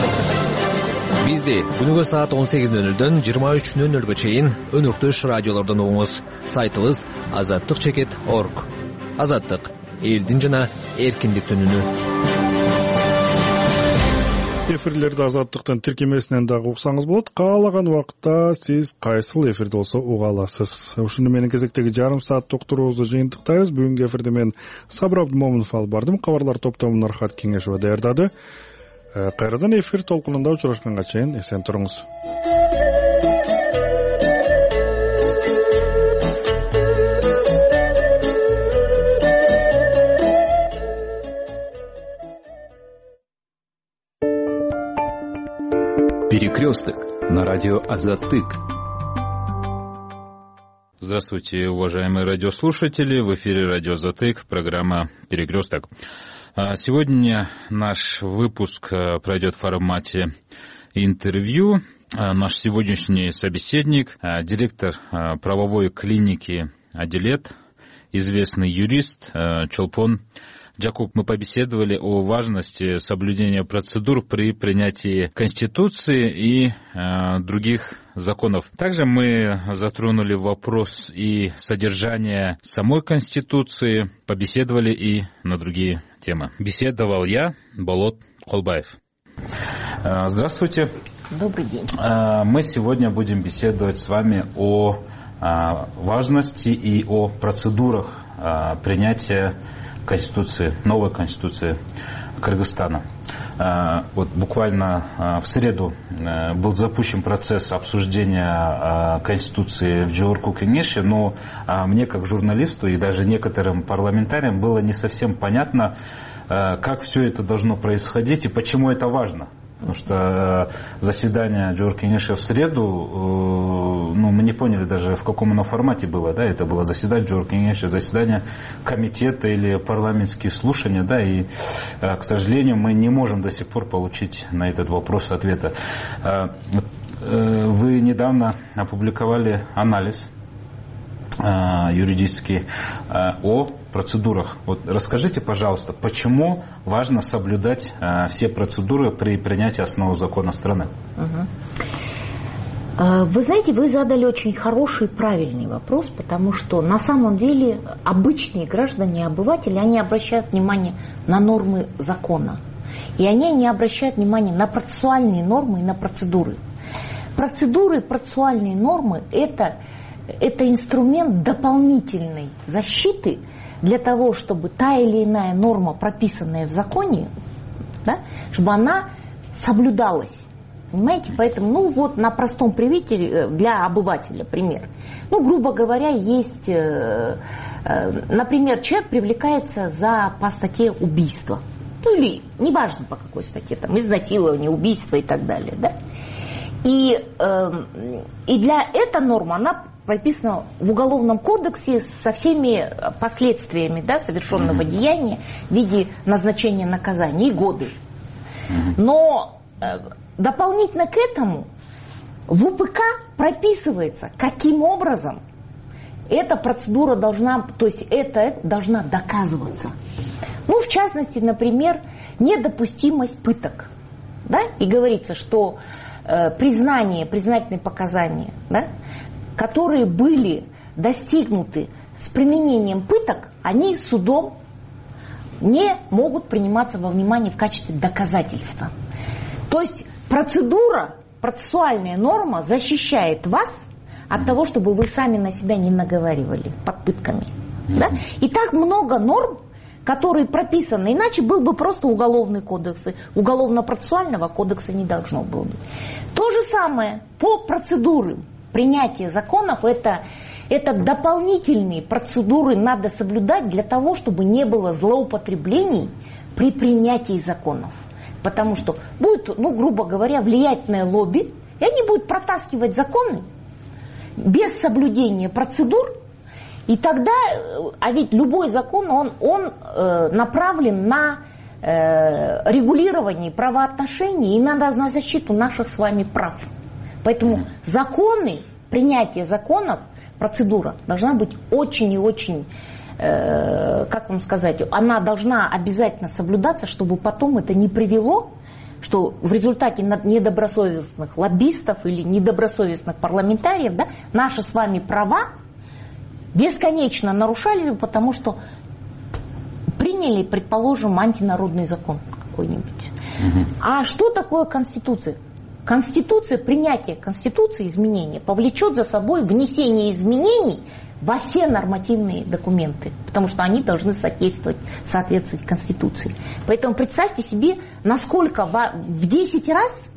Бизди күнүгө саат он сегиз нөл нөлдөн жыйырма үч нөл нөлгө чейин өнөктөш радиолордон угуңуз. Сайтыбыз азаттык чекит точка орг. Азаттык элдин жана эркиндиктин үнү. Эфирлерде Азаттыктын тиркемесинен дагы уксаңыз болот. Каалаган убакытта сиз кайсыл эфирде болсо уга аласыз. Ушуну менен кезектеги жарым саат уктуруубузду жыйынтыктайбыз. Бүгүнкү эфирде мен Сабыр Абдымомунов алып бардым. Кабарлар топтомун Архат Кеңешова даярдады. Кайрадан эфир толкунунда учурашканга чейин эсен туруңуз. Перекресток на радио Азаттык. Здравствуйте, уважаемые радиослушатели. В эфире радио Азаттык, программа «Перекресток». Сегодня наш выпуск пройдет в формате интервью. Наш сегодняшний собеседник, директор правовой клиники «Адилет», известный юрист Чолпон Джакуп. Мы побеседовали о важности соблюдения процедур при принятии Конституции и э, других законов. Также мы затронули вопрос и содержание самой Конституции, побеседовали и на другие темы. Беседовал я, Болот Колбаев. Э, здравствуйте. Добрый день. Э, мы сегодня будем беседовать с вами о э, важности и о процедурах э, принятия Конституции, новой Конституции Кыргызстана. Вот буквально в среду был запущен процесс обсуждения Конституции в Жогорку Кеңеше, но мне как журналисту и даже некоторым парламентариям было не совсем понятно, как все это должно происходить и почему это важно. Потому что заседание Жогорку Кеңеше в среду, ну, мы не поняли даже, в каком оно формате было, да, это было заседание Жогорку Кеңеше, заседание комитета или парламентские слушания, да, и, к сожалению, мы не можем до сих пор получить на этот вопрос ответа. Вы недавно опубликовали анализ юридический о процедурах. Вот расскажите, пожалуйста, почему важно соблюдать все процедуры при принятии основного закона страны? Вы знаете, вы задали очень хороший и правильный вопрос, потому что на самом деле обычные граждане, обыватели, они обращают внимание на нормы закона. И они не обращают внимания на процессуальные нормы и на процедуры. Процедуры, процессуальные нормы – это Это инструмент дополнительной защиты для того, чтобы та или иная норма, прописанная в законе, да, чтобы она соблюдалась. Понимаете? Поэтому, ну вот на простом примере для обывателя пример. Ну, грубо говоря, есть, например, человек привлекается за, по статье убийства. Ну или, неважно по какой статье, там, изнасилование, убийство и так далее, да. И, и для этой нормы она прописано в Уголовном кодексе со всеми последствиями, да, совершенного mm-hmm. деяния в виде назначения наказания и годы. Mm-hmm. Но э, дополнительно к этому в УПК прописывается, каким образом эта процедура должна, то есть это должна доказываться. Ну, в частности, например, недопустимость пыток. Да? И говорится, что э, признание, признательные показания, да, которые были достигнуты с применением пыток, они судом не могут приниматься во внимание в качестве доказательства. То есть процедура, процессуальная норма защищает вас от того, чтобы вы сами на себя не наговаривали под пытками. Mm-hmm. Да? И так много норм, которые прописаны, иначе был бы просто уголовный кодекс. Уголовно-процессуального кодекса не должно было быть. То же самое по процедурам. Принятие законов это, это дополнительные процедуры надо соблюдать для того, чтобы не было злоупотреблений при принятии законов. Потому что будет, ну, грубо говоря, влиятельное лобби, и они будут протаскивать законы без соблюдения процедур, и тогда, а ведь любой закон, он, он э, направлен на э, регулирование правоотношений и на, на защиту наших с вами прав. Поэтому законы, принятие законов, процедура должна быть очень и очень, э, как вам сказать, она должна обязательно соблюдаться, чтобы потом это не привело, что в результате недобросовестных лоббистов или недобросовестных парламентариев, да, наши с вами права бесконечно нарушались, потому что приняли, предположим, антинародный закон. какой-нибудь. Угу. А что такое Конституция? Конституция, принятие Конституции, изменения, повлечет за собой внесение изменений во все нормативные документы, потому что они должны соответствовать, соответствовать Конституции. Поэтому представьте себе, насколько в десять раз,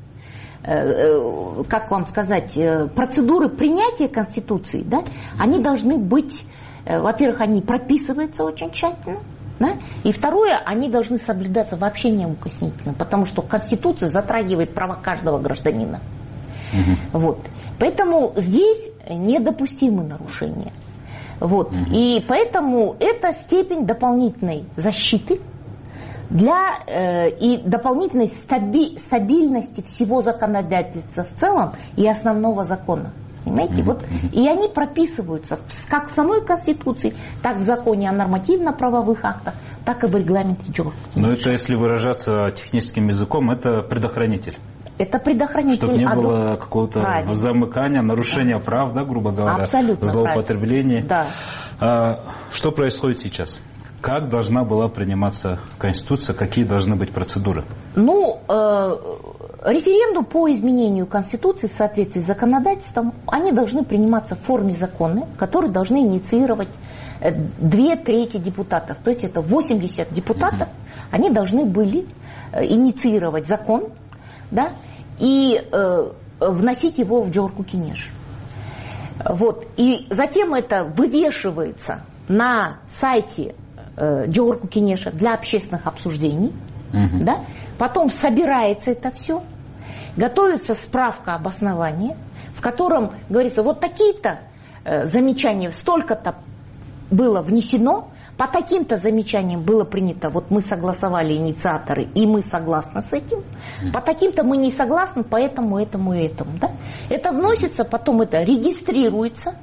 как вам сказать, процедуры принятия Конституции, да, они должны быть, во-первых, они прописываются очень тщательно, да, и второе, они должны соблюдаться вообще неукоснительно, потому что Конституция затрагивает права каждого гражданина. Угу. Вот. Поэтому здесь недопустимы нарушения. Вот. Угу. И поэтому это степень дополнительной защиты для, э, и дополнительной стаби, стабильности всего законодательства в целом и основного закона. Понимаете? Mm-hmm. Вот, и они прописываются как в самой Конституции, так в законе о нормативно-правовых актах, так и в регламенте ДЖОР. Но это, если выражаться техническим языком, это предохранитель. Это предохранитель. Чтобы не было какого-то правильно. замыкания, нарушения да. прав, да, грубо говоря, абсолютно злоупотребления. Да. А, что происходит сейчас? Как должна была приниматься Конституция? Какие должны быть процедуры? Ну, э, референдум по изменению Конституции в соответствии с законодательством, они должны приниматься в форме закона, которые должны инициировать две трети депутатов. То есть это восемьдесят депутатов. Угу. Они должны были инициировать закон, да, и э, вносить его в Джорку Кенеш. Вот. И затем это вывешивается на сайте Джорку Кенеша для общественных обсуждений. Uh-huh. Да? Потом собирается это все, готовится справка об основании, в котором говорится, вот такие-то э, замечания, столько-то было внесено, по таким-то замечаниям было принято, вот мы согласовали, инициаторы, и мы согласны с этим, uh-huh. по таким-то мы не согласны, поэтому, этому и этому. Да? Это вносится, потом это регистрируется.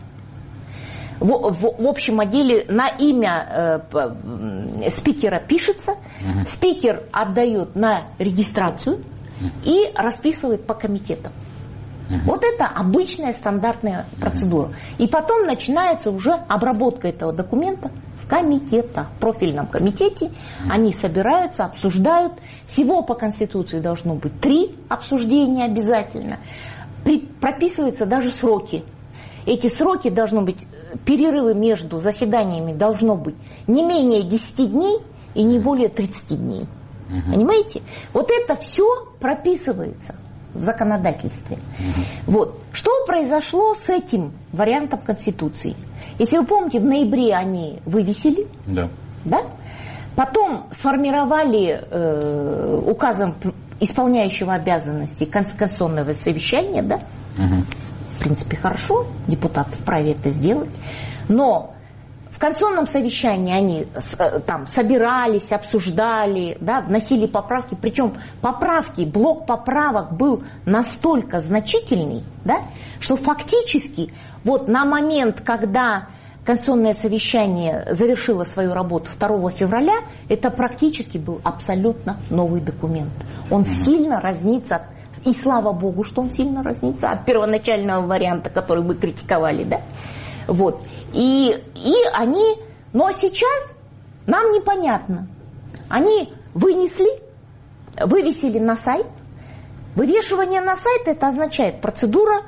В, в, в общем отделе на имя э, спикера пишется, uh-huh. спикер отдает на регистрацию uh-huh. и расписывает по комитетам. Uh-huh. Вот это обычная стандартная uh-huh. процедура. И потом начинается уже обработка этого документа в комитетах, в профильном комитете. Uh-huh. Они собираются, обсуждают. Всего по Конституции должно быть три обсуждения обязательно. При, прописываются даже сроки. Эти сроки должны быть, перерывы между заседаниями должно быть не менее десяти дней и не более тридцати дней. Uh-huh. Понимаете? Вот это все прописывается в законодательстве. Uh-huh. Вот. Что произошло с этим вариантом Конституции? Если вы помните, в ноябре они вывесили. Да. Да? Потом сформировали э, указом исполняющего обязанности конституционного совещания, да? Uh-huh. В принципе, хорошо, депутаты вправе это сделать, но в конституционном совещании они там собирались, обсуждали, да, вносили поправки, причем поправки, блок поправок был настолько значительный, да, что фактически вот на момент, когда конституционное совещание завершило свою работу второго февраля, это практически был абсолютно новый документ. Он сильно разнится от И слава богу, что он сильно разнится от первоначального варианта, который мы критиковали, да? Вот. И, и они, но сейчас нам непонятно. Они вынесли, вывесили на сайт. Вывешивание на сайт, это означает процедура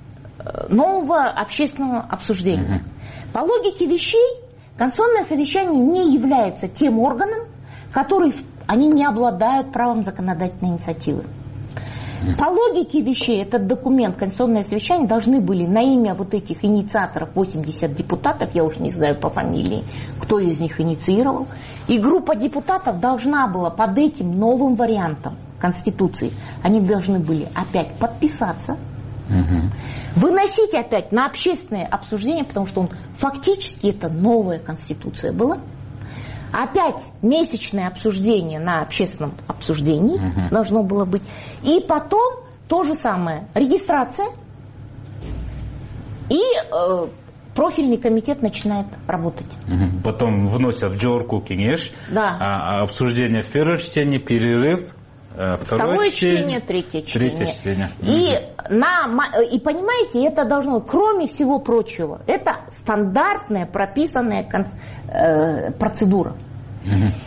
нового общественного обсуждения. Uh-huh. По логике вещей, конституционное совещание не является тем органом, который они не обладают правом законодательной инициативы. По логике вещей этот документ, конституционное совещание, должны были на имя вот этих инициаторов, восемьдесят депутатов, я уж не знаю по фамилии, кто из них инициировал, и группа депутатов должна была под этим новым вариантом Конституции, они должны были опять подписаться, угу. выносить опять на общественное обсуждение, потому что он фактически это новая Конституция была. Опять месячное обсуждение на общественном обсуждении uh-huh. должно было быть. И потом то же самое. Регистрация. И э, профильный комитет начинает работать. Uh-huh. Потом вносят в Джорку Кенеш. Да. А, обсуждение в первом чтении, перерыв. Второе, Второе чтение, чтение, третье чтение. Третье чтение. И, uh-huh. на, и понимаете, это должно, кроме всего прочего, это стандартная прописанная кон, э, процедура. Uh-huh.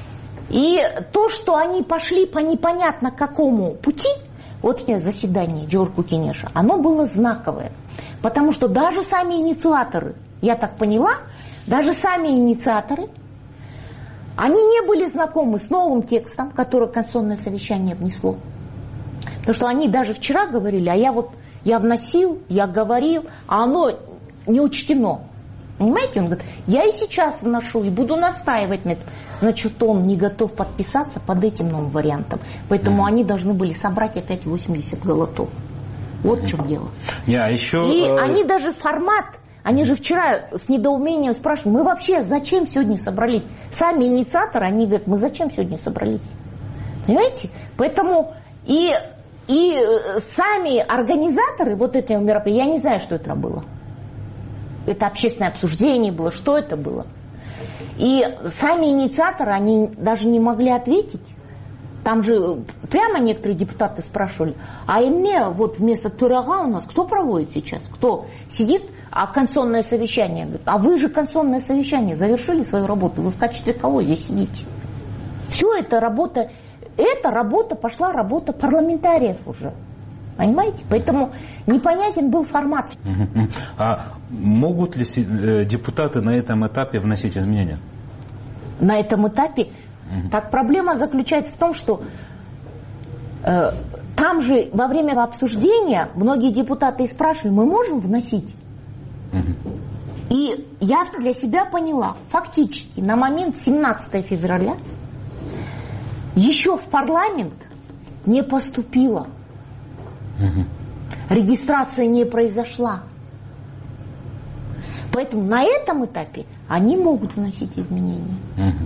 И то, что они пошли по непонятно какому пути, вот заседание Джорку Кенеша, оно было знаковое. Потому что даже сами инициаторы, я так поняла, даже сами инициаторы, они не были знакомы с новым текстом, который Конституционное совещание внесло. Потому что они даже вчера говорили, а я вот, я вносил, я говорил, а оно не учтено. Понимаете? Он говорит, я и сейчас вношу, и буду настаивать на этом. Значит, он не готов подписаться под этим новым вариантом. Поэтому mm-hmm. они должны были собрать опять восемьдесят голосов. Вот mm-hmm. в чем дело. Yeah, еще... И uh... они даже формат, они же вчера с недоумением спрашивали, мы вообще зачем сегодня собрались? Сами инициаторы, они говорят, мы зачем сегодня собрались? Понимаете? Поэтому и, и сами организаторы вот этого мероприятия, я не знаю, что это было. Это общественное обсуждение было, что это было. И сами инициаторы, они даже не могли ответить. Там же прямо некоторые депутаты спрашивали, а и мне вот вместо Турага у нас кто проводит сейчас? Кто сидит, а конституционное совещание? Говорит, а вы же конституционное совещание завершили свою работу, вы в качестве кого здесь сидите? Все это работа, это работа, пошла работа парламентариев уже. Понимаете? Поэтому непонятен был формат. А могут ли депутаты на этом этапе вносить изменения? На этом этапе? Угу. Так проблема заключается в том, что э, там же во время обсуждения многие депутаты и спрашивали, мы можем вносить? Угу. И я для себя поняла, фактически на момент семнадцатого февраля еще в парламент не поступило. Угу. Регистрация не произошла. Поэтому на этом этапе они могут вносить изменения. Угу.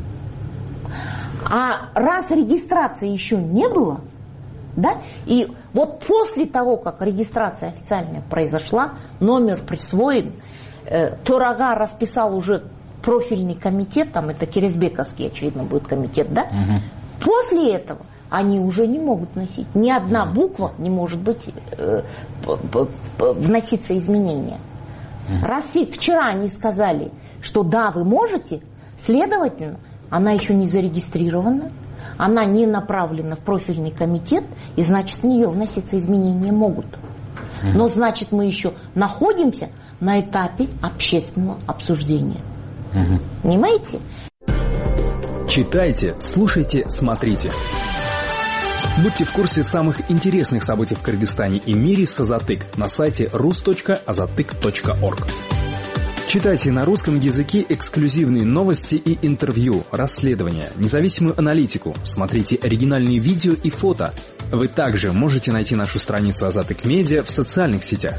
А раз регистрации еще не было, да, и вот после того, как регистрация официальная произошла, номер присвоен, э, Турага расписал уже профильный комитет, там это Керезбековский, очевидно, будет комитет, да, угу. После этого они уже не могут носить. Ни одна буква не может быть э, вноситься изменения. Раз вчера они сказали, что да, вы можете, следовательно, она еще не зарегистрирована, она не направлена в профильный комитет, и значит, в нее вноситься изменения могут. Но значит, мы еще находимся на этапе общественного обсуждения. Понимаете? Читайте, слушайте, смотрите. Будьте в курсе самых интересных событий в Кыргызстане и мире с Азатык на сайте рус точка азатык точка орг. Читайте на русском языке эксклюзивные новости и интервью, расследования, независимую аналитику, смотрите оригинальные видео и фото. Вы также можете найти нашу страницу Азатык Медиа в социальных сетях.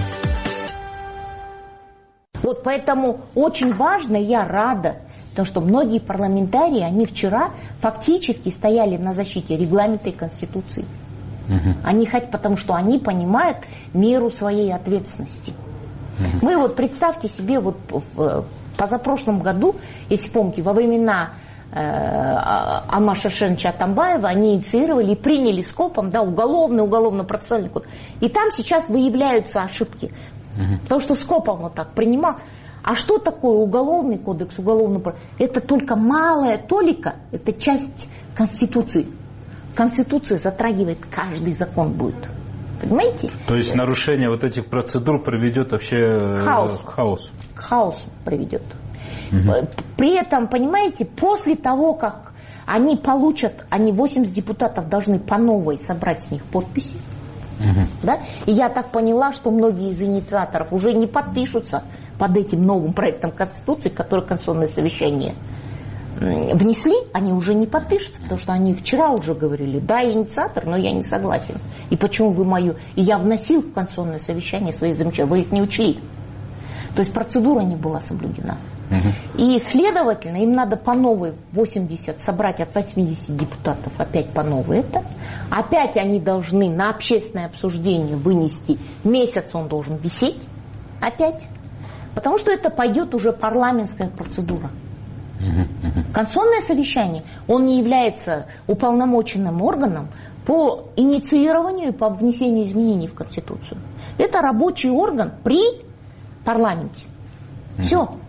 Вот поэтому очень важно, я рада, потому что многие парламентарии, они вчера фактически стояли на защите регламента и Конституции. Угу. Они хотят, потому что они понимают меру своей ответственности. Угу. Мы вот представьте себе, вот в позапрошлом году, если помните, во времена э, Алмаша Шершеновича Атамбаева они инициировали и приняли скопом, да, уголовный, уголовно-процессуальный кодекс. И там сейчас выявляются ошибки. Угу. Потому что скопом вот так принимал. А что такое уголовный кодекс, уголовный? Это только малая толика, это часть Конституции. Конституция затрагивает, каждый закон будет. Понимаете? То есть нарушение вот этих процедур приведет вообще хаос. к хаосу? К хаосу приведет. Угу. При этом, понимаете, после того, как они получат, они восемьдесят депутатов должны по новой собрать с них подписи. Угу. Да? И я так поняла, что многие из инициаторов уже не подпишутся под этим новым проектом Конституции, который Конституционное совещание внесли, они уже не подпишутся, потому что они вчера уже говорили, да, я инициатор, но я не согласен. И почему вы мою... И я вносил в Конституционное совещание свои замечания, вы их не учли. То есть процедура не была соблюдена. Угу. И, следовательно, им надо по новой восемьдесят собрать от восьмидесяти депутатов, опять по новой это. Опять они должны на общественное обсуждение вынести, месяц он должен висеть, опять. Потому что это пойдет уже парламентская процедура. Конституционное совещание, он не является уполномоченным органом по инициированию и по внесению изменений в Конституцию. Это рабочий орган при парламенте. Все.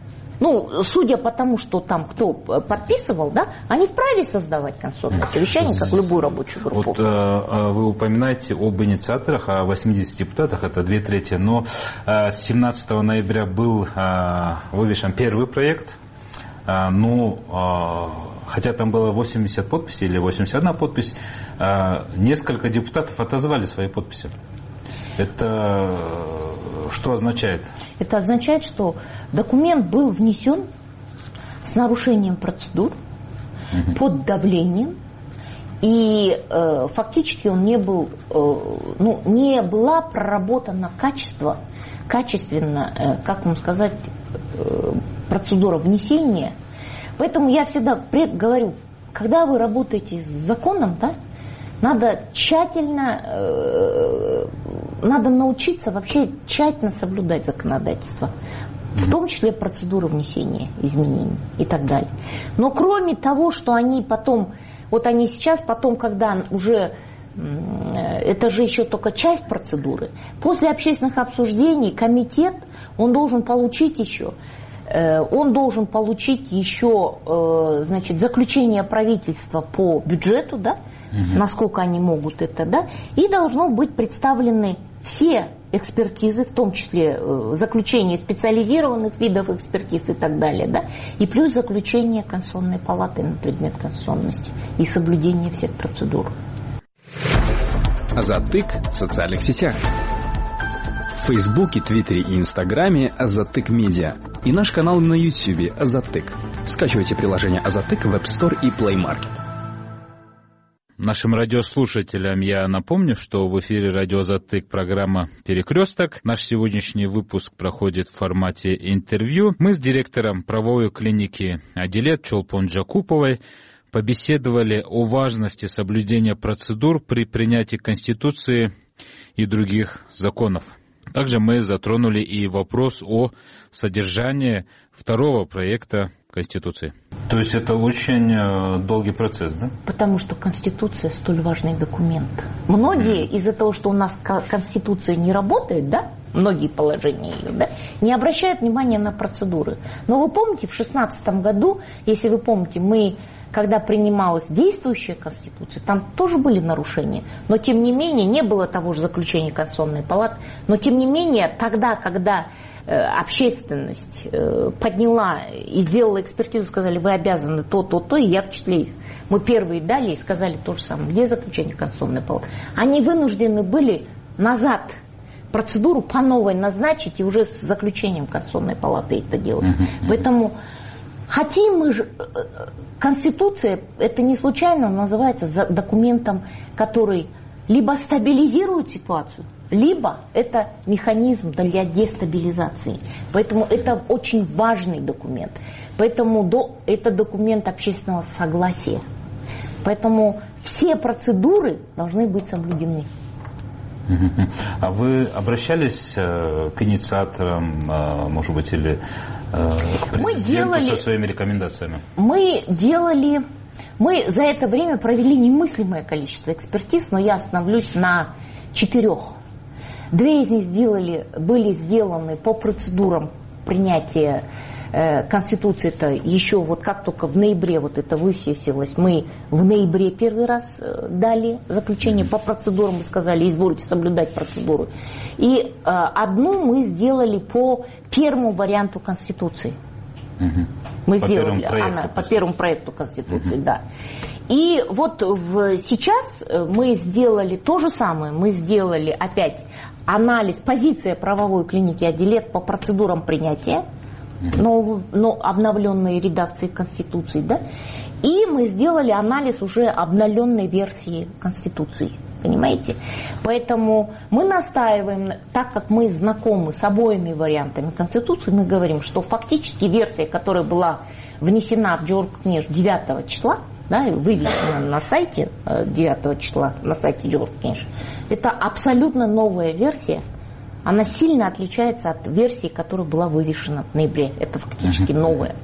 Ну, судя по тому, что там кто подписывал, да, они вправе создавать консольное совещание, как любую рабочую группу. Вот э, вы упоминаете об инициаторах, о восьмидесяти депутатах, это две трети, но э, семнадцатого ноября был э, вывешен первый проект, э, но э, хотя там было восемьдесят подписей или восемьдесят одна подпись, э, несколько депутатов отозвали свои подписи. Это что означает? Это означает, что документ был внесен с нарушением процедур, угу. под давлением, и э, фактически он не был, э, ну, не была проработана качество, качественно, э, как вам сказать, э, процедура внесения. Поэтому я всегда говорю, когда вы работаете с законом, да, надо тщательно, э, надо научиться вообще тщательно соблюдать законодательство, в том числе процедуры внесения изменений и так далее. Но кроме того, что они потом, вот они сейчас, потом, когда уже, это же еще только часть процедуры, после общественных обсуждений комитет, он должен получить еще, он должен получить еще, значит, заключение правительства по бюджету, да, угу. насколько они могут это, да, и должно быть представлены все экспертизы, в том числе э, заключение специализированных видов экспертиз и так далее, да, и плюс заключение Конституционной палаты на предмет конституционности и соблюдение всех процедур. Затык в социальных сетях. В Фейсбуке, Твиттере и Инстаграме Азатык Медиа и наш канал на Ютьюбе Азатык. Скачивайте приложение Азатык в App Store и Play Market. Нашим радиослушателям я напомню, что в эфире радио Затык программа «Перекресток». Наш сегодняшний выпуск проходит в формате интервью. Мы с директором правовой клиники Адилет Чолпон Джакуповой побеседовали о важности соблюдения процедур при принятии Конституции и других законов. Также мы затронули и вопрос о содержании второго проекта Конституции. То есть это очень долгий процесс, да? Потому что Конституция столь важный документ. Многие mm. из-за того, что у нас Конституция не работает, да, многие положения ее, да, не обращают внимания на процедуры. Но вы помните, в шестнадцатом году, если вы помните, мы, когда принималась действующая Конституция, там тоже были нарушения. Но тем не менее, не было того же заключения Конституционной палаты. Но тем не менее, тогда, когда э, общественность э, подняла и сделала экспертизу, сказали, вы обязаны то, то, то, и я в числе их. Мы первые дали и сказали то же самое. Где заключение Конституционной палаты? Они вынуждены были назад процедуру по новой назначить и уже с заключением Конституционной палаты это делать. Mm-hmm. Поэтому хотим мы же... Конституция, это не случайно называется документом, который либо стабилизирует ситуацию, либо это механизм для дестабилизации. Поэтому это очень важный документ. Поэтому до, это документ общественного согласия. Поэтому все процедуры должны быть соблюдены. А вы обращались к инициаторам, может быть, или к президенту со своими рекомендациями? Мы делали, мы за это время провели немыслимое количество экспертиз, но я остановлюсь на четырех. Две из них сделали, были сделаны по процедурам принятия Конституции. Это еще вот как только в ноябре вот это высветилось, мы в ноябре первый раз дали заключение по процедурам, мы сказали, извольте соблюдать процедуру. И одну мы сделали по первому варианту Конституции. Угу. Мы по сделали первому она, по первому проекту Конституции, угу. да. И вот в, сейчас мы сделали то же самое, мы сделали опять анализ, позиция правовой клиники Адилет по процедурам принятия, но, но обновленной редакции Конституции, да, и мы сделали анализ уже обновленной версии Конституции, понимаете? Поэтому мы настаиваем, так как мы знакомы с обоими вариантами Конституции, мы говорим, что фактически версия, которая была внесена в Джордж девятого числа, да, вывешена на сайте девятого числа, на сайте Джордж, это абсолютно новая версия. Она сильно отличается от версии, которая была вывешена в ноябре. Это фактически новая.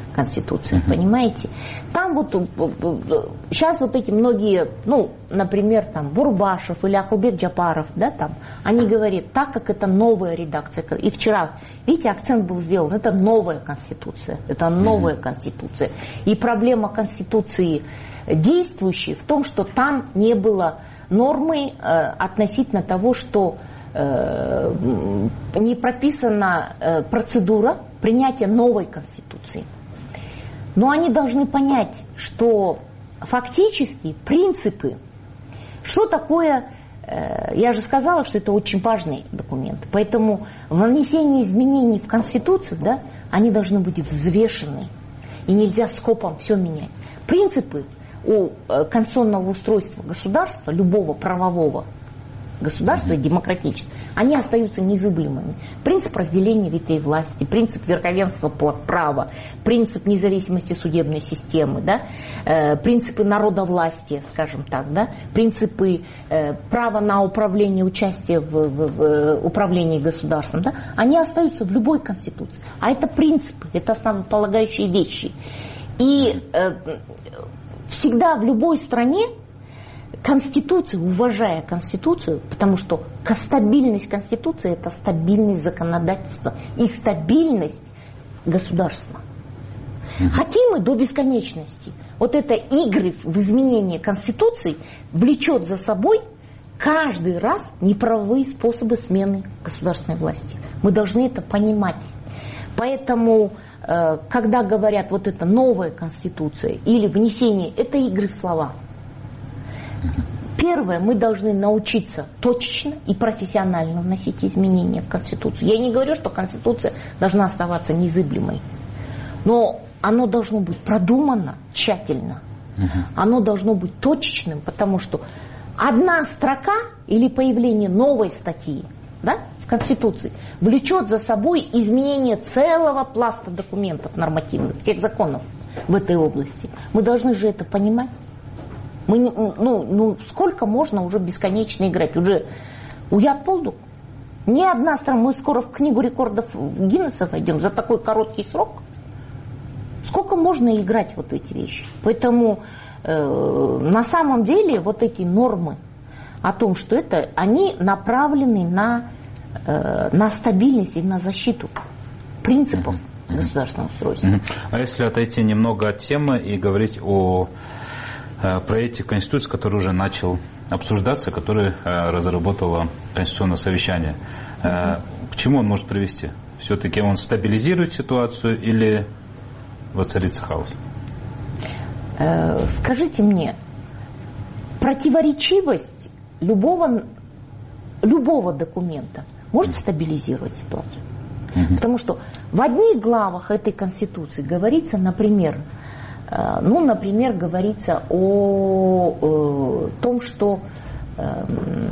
Конституции, mm-hmm. понимаете? Там вот сейчас вот эти многие, ну, например, там Бурбашев или Акылбек Джапаров, да, там, они говорят, так как это новая редакция, и вчера, видите, акцент был сделан, это новая Конституция, это новая mm-hmm. Конституция. И проблема Конституции действующей в том, что там не было нормы э, относительно того, что э, не прописана э, процедура принятия новой Конституции. Но они должны понять, что фактически принципы, что такое, э, я же сказала, что это очень важный документ, поэтому внесение изменений в Конституцию, да, они должны быть взвешены, и нельзя скопом все менять. Принципы у э, конституционного устройства государства, любого правового государства, mm-hmm. демократического, они остаются незыблемыми. Принцип разделения ветвей власти, принцип верховенства права, принцип независимости судебной системы, да, э, принципы народовластия, скажем так, да, принципы э, права на управление, участие в, в, в управлении государством, да, они остаются в любой конституции. А это принципы, это основополагающие вещи. И э, всегда в любой стране Конституция, уважая Конституцию, потому что стабильность Конституции – это стабильность законодательства и стабильность государства. Хотим мы до бесконечности. Вот это игры в изменении Конституции влечет за собой каждый раз неправовые способы смены государственной власти. Мы должны это понимать. Поэтому, когда говорят вот это новая Конституция или внесение, это игры в слова. Первое, мы должны научиться точечно и профессионально вносить изменения в Конституцию. Я не говорю, что Конституция должна оставаться незыблемой, но оно должно быть продумано тщательно. Оно должно быть точечным, потому что одна строка или появление новой статьи, да, в Конституции влечет за собой изменение целого пласта документов нормативных, всех законов в этой области. Мы должны же это понимать. Мы, ну, ну, сколько можно уже бесконечно играть? Уже уят полду. Ни одна страна, мы скоро в книгу рекордов Гиннесса войдем за такой короткий срок. Сколько можно играть вот эти вещи? Поэтому э, на самом деле вот эти нормы о том, что это, они направлены на, э, на стабильность и на защиту принципов mm-hmm. государственного устройства. Mm-hmm. А если отойти немного от темы и говорить о проекте Конституции, который уже начал обсуждаться, который разработало Конституционное совещание. К чему он может привести? Все-таки он стабилизирует ситуацию или воцарится хаос? Скажите мне, противоречивость любого, любого документа может стабилизировать ситуацию? Mm-hmm. Потому что в одних главах этой Конституции говорится, например, Ну, например, говорится о, о том, что э,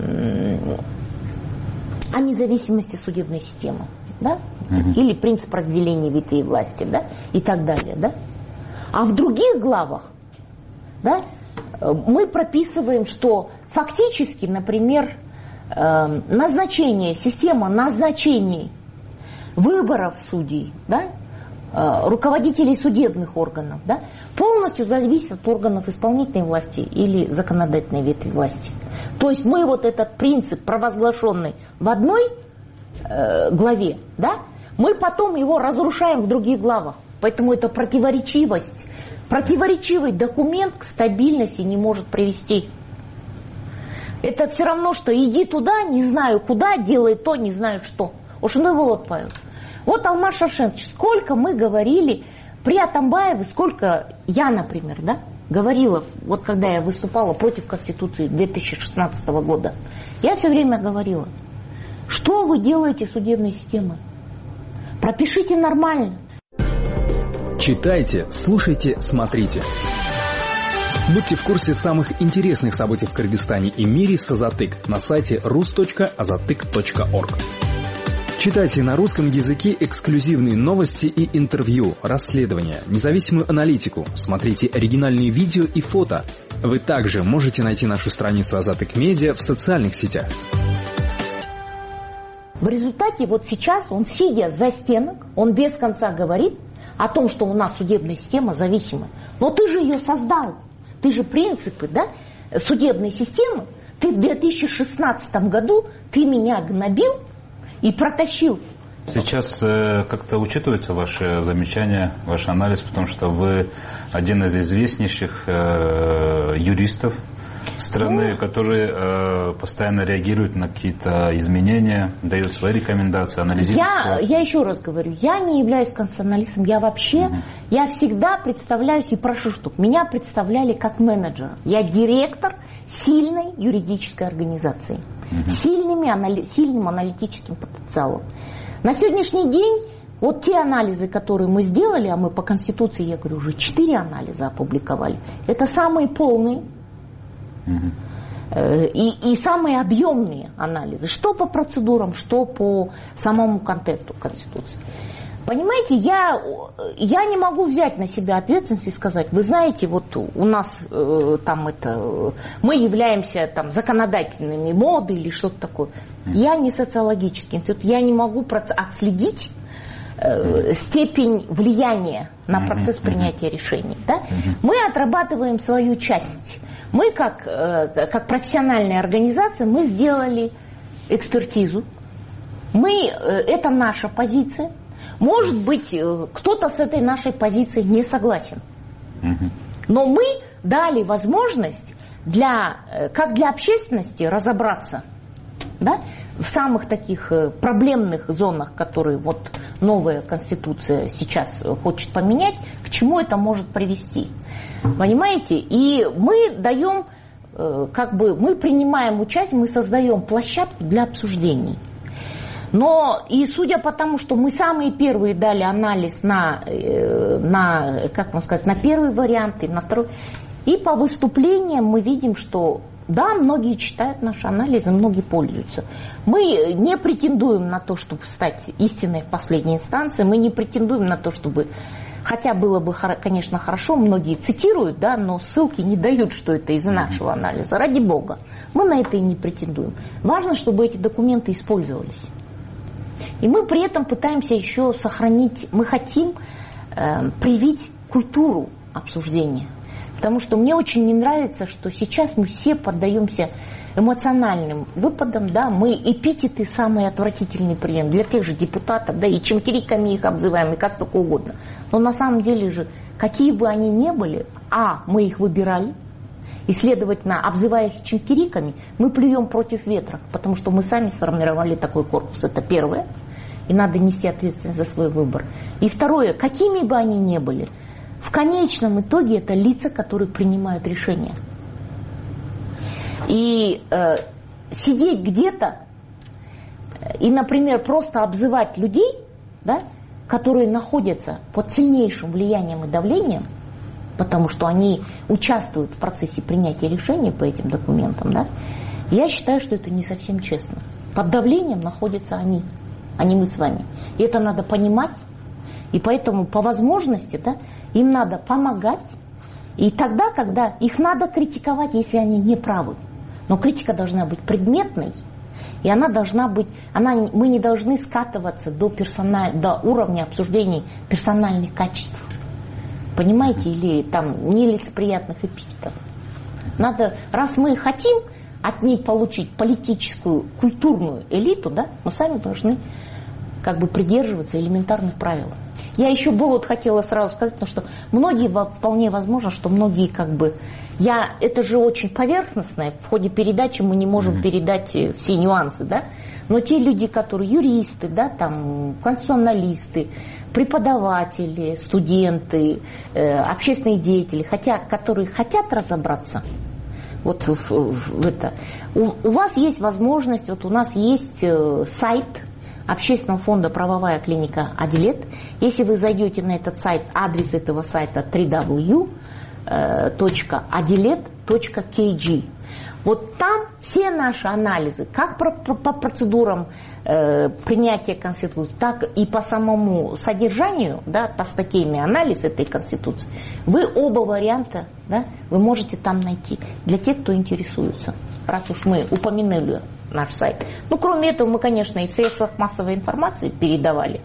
о независимости судебной системы, да? Mm-hmm. Или принцип разделения ветвей власти, да? И так далее, да? А в других главах, да, мы прописываем, что фактически, например, э, назначение, система назначений выборов судей, да, руководителей судебных органов, да, полностью зависит от органов исполнительной власти или законодательной ветви власти. То есть мы вот этот принцип, провозглашенный в одной э, главе, да, мы потом его разрушаем в других главах. Поэтому это противоречивость. Противоречивый документ к стабильности не может привести. Это все равно, что иди туда, не знаю куда, делай то, не знаю что. Ошондой болот атпайбы. Вот Алмаз Шаршенович, сколько мы говорили при Атамбаеве, сколько я, например, да, говорила, вот когда я выступала против Конституции две тысячи шестнадцатого года, я все время говорила, что вы делаете с судебной системой? Пропишите нормально. Читайте, слушайте, смотрите. Будьте в курсе самых интересных событий в Кыргызстане и мире с Азатык на сайте рус точка азатык точка орг. Читайте на русском языке эксклюзивные новости и интервью, расследования, независимую аналитику, смотрите оригинальные видео и фото. Вы также можете найти нашу страницу Азатык Медиа в социальных сетях. В результате вот сейчас он, сидя за стенок, он без конца говорит о том, что у нас судебная система зависимая. Но ты же ее создал. Ты же принципы, да, судебной системы. Ты в две тысячи шестнадцатом году ты меня гнобил и протащил. Сейчас э, как-то учитывается ваше замечание, ваш анализ, потому что вы один из известнейших э, юристов страны, ну, которые э, постоянно реагируют на какие-то изменения, дают свои рекомендации, анализируют я, ситуацию. Я еще раз говорю, я не являюсь конституционалистом, я вообще, угу. я всегда представляюсь, и прошу, чтобы меня представляли как менеджера. Я директор сильной юридической организации, угу. сильными, анали, сильным аналитическим потенциалом. На сегодняшний день вот те анализы, которые мы сделали, а мы по Конституции, я говорю, уже четыре анализа опубликовали, это самые полные uh-huh. и, и самые объемные анализы, что по процедурам, что по самому контенту Конституции. Понимаете, я, я не могу взять на себя ответственность и сказать, вы знаете, вот у нас э, там это, мы являемся там законодательными моды или что-то такое. Я не социологический институт, я не могу отследить э, степень влияния на процесс принятия решений. Да? Мы отрабатываем свою часть. Мы как, э, как профессиональная организация, мы сделали экспертизу. Мы, э, это наша позиция. Может быть, кто-то с этой нашей позицией не согласен. Но мы дали возможность для, как для общественности разобраться, да, в самых таких проблемных зонах, которые вот новая Конституция сейчас хочет поменять, к чему это может привести. Понимаете? И мы даем, как бы, мы принимаем участие, мы создаем площадку для обсуждений. Но и судя по тому, что мы самые первые дали анализ на, на, как вам сказать, на первый вариант и на второй, и по выступлениям мы видим, что да, многие читают наши анализы, многие пользуются. Мы не претендуем на то, чтобы стать истиной в последней инстанции, мы не претендуем на то, чтобы, хотя было бы, конечно, хорошо, многие цитируют, да, но ссылки не дают, что это из нашего анализа, ради бога. Мы на это и не претендуем. Важно, чтобы эти документы использовались. И мы при этом пытаемся еще сохранить, мы хотим э, привить культуру обсуждения. Потому что мне очень не нравится, что сейчас мы все поддаемся эмоциональным выпадам, да, мы эпитеты самые отвратительные прием для тех же депутатов, да, и чемкириками их обзываем, и как только угодно. Но на самом деле же, какие бы они ни были, а, мы их выбирали, и, следовательно, обзывая их чемкириками, мы плюем против ветра, потому что мы сами сформировали такой корпус. Это первое. И надо нести ответственность за свой выбор. И второе, какими бы они ни были, в конечном итоге это лица, которые принимают решения. И э, сидеть где-то и, например, просто обзывать людей, да, которые находятся под сильнейшим влиянием и давлением, потому что они участвуют в процессе принятия решений по этим документам, да, я считаю, что это не совсем честно. Под давлением находятся они, а не мы с вами. И это надо понимать. И поэтому по возможности, да, им надо помогать. И тогда, когда их надо критиковать, если они не правы. Но критика должна быть предметной. И она должна быть, она, мы не должны скатываться до, персональ, до уровня обсуждений персональных качеств. Понимаете? Или там нелицеприятных эпитетов. Надо, раз мы хотим от ней получить политическую, культурную элиту, да, мы сами должны как бы придерживаться элементарных правил. Я еще бы вот хотела сразу сказать, потому что многие, вполне возможно, что многие как бы, я, это же очень поверхностное, в ходе передачи мы не можем mm-hmm. передать все нюансы, да, но те люди, которые юристы, да, там, конституционалисты, преподаватели, студенты, э, общественные деятели, хотя, которые хотят разобраться, вот в, в, в это, у, у вас есть возможность, вот у нас есть э, сайт Общественного фонда «Правовая клиника Адилет». Если вы зайдете на этот сайт, адрес этого сайта дабл ю дабл ю дабл ю точка адилет точка кей джи. Вот там все наши анализы, как по, по, по процедурам э, принятия Конституции, так и по самому содержанию, да, по статейный анализ этой Конституции, вы оба варианта, да, вы можете там найти для тех, кто интересуется, раз уж мы упомянули наш сайт. Ну, кроме этого, мы, конечно, и в средствах массовой информации передавали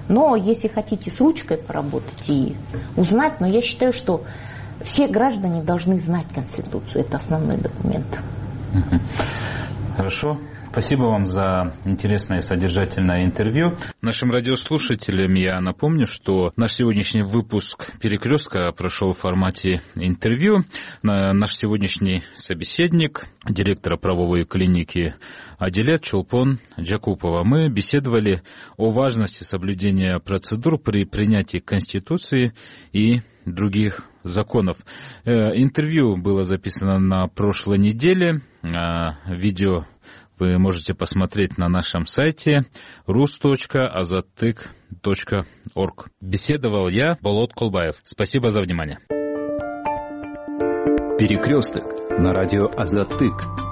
Но если хотите с ручкой поработать и узнать, но я считаю, что все граждане должны знать Конституцию. Это основной документ. Хорошо. Спасибо вам за интересное и содержательное интервью. Нашим радиослушателям я напомню, что наш сегодняшний выпуск «Перекрестка» прошел в формате интервью. Наш сегодняшний собеседник, директор правовой клиники Адилет Чолпон Джакупова. Мы беседовали о важности соблюдения процедур при принятии Конституции и других законов. Интервью было записано на прошлой неделе. Видео вы можете посмотреть на нашем сайте рус точка азаттык точка орг. Беседовал я, Болот Колбаев. Спасибо за внимание. Перекресток на радио Азаттык.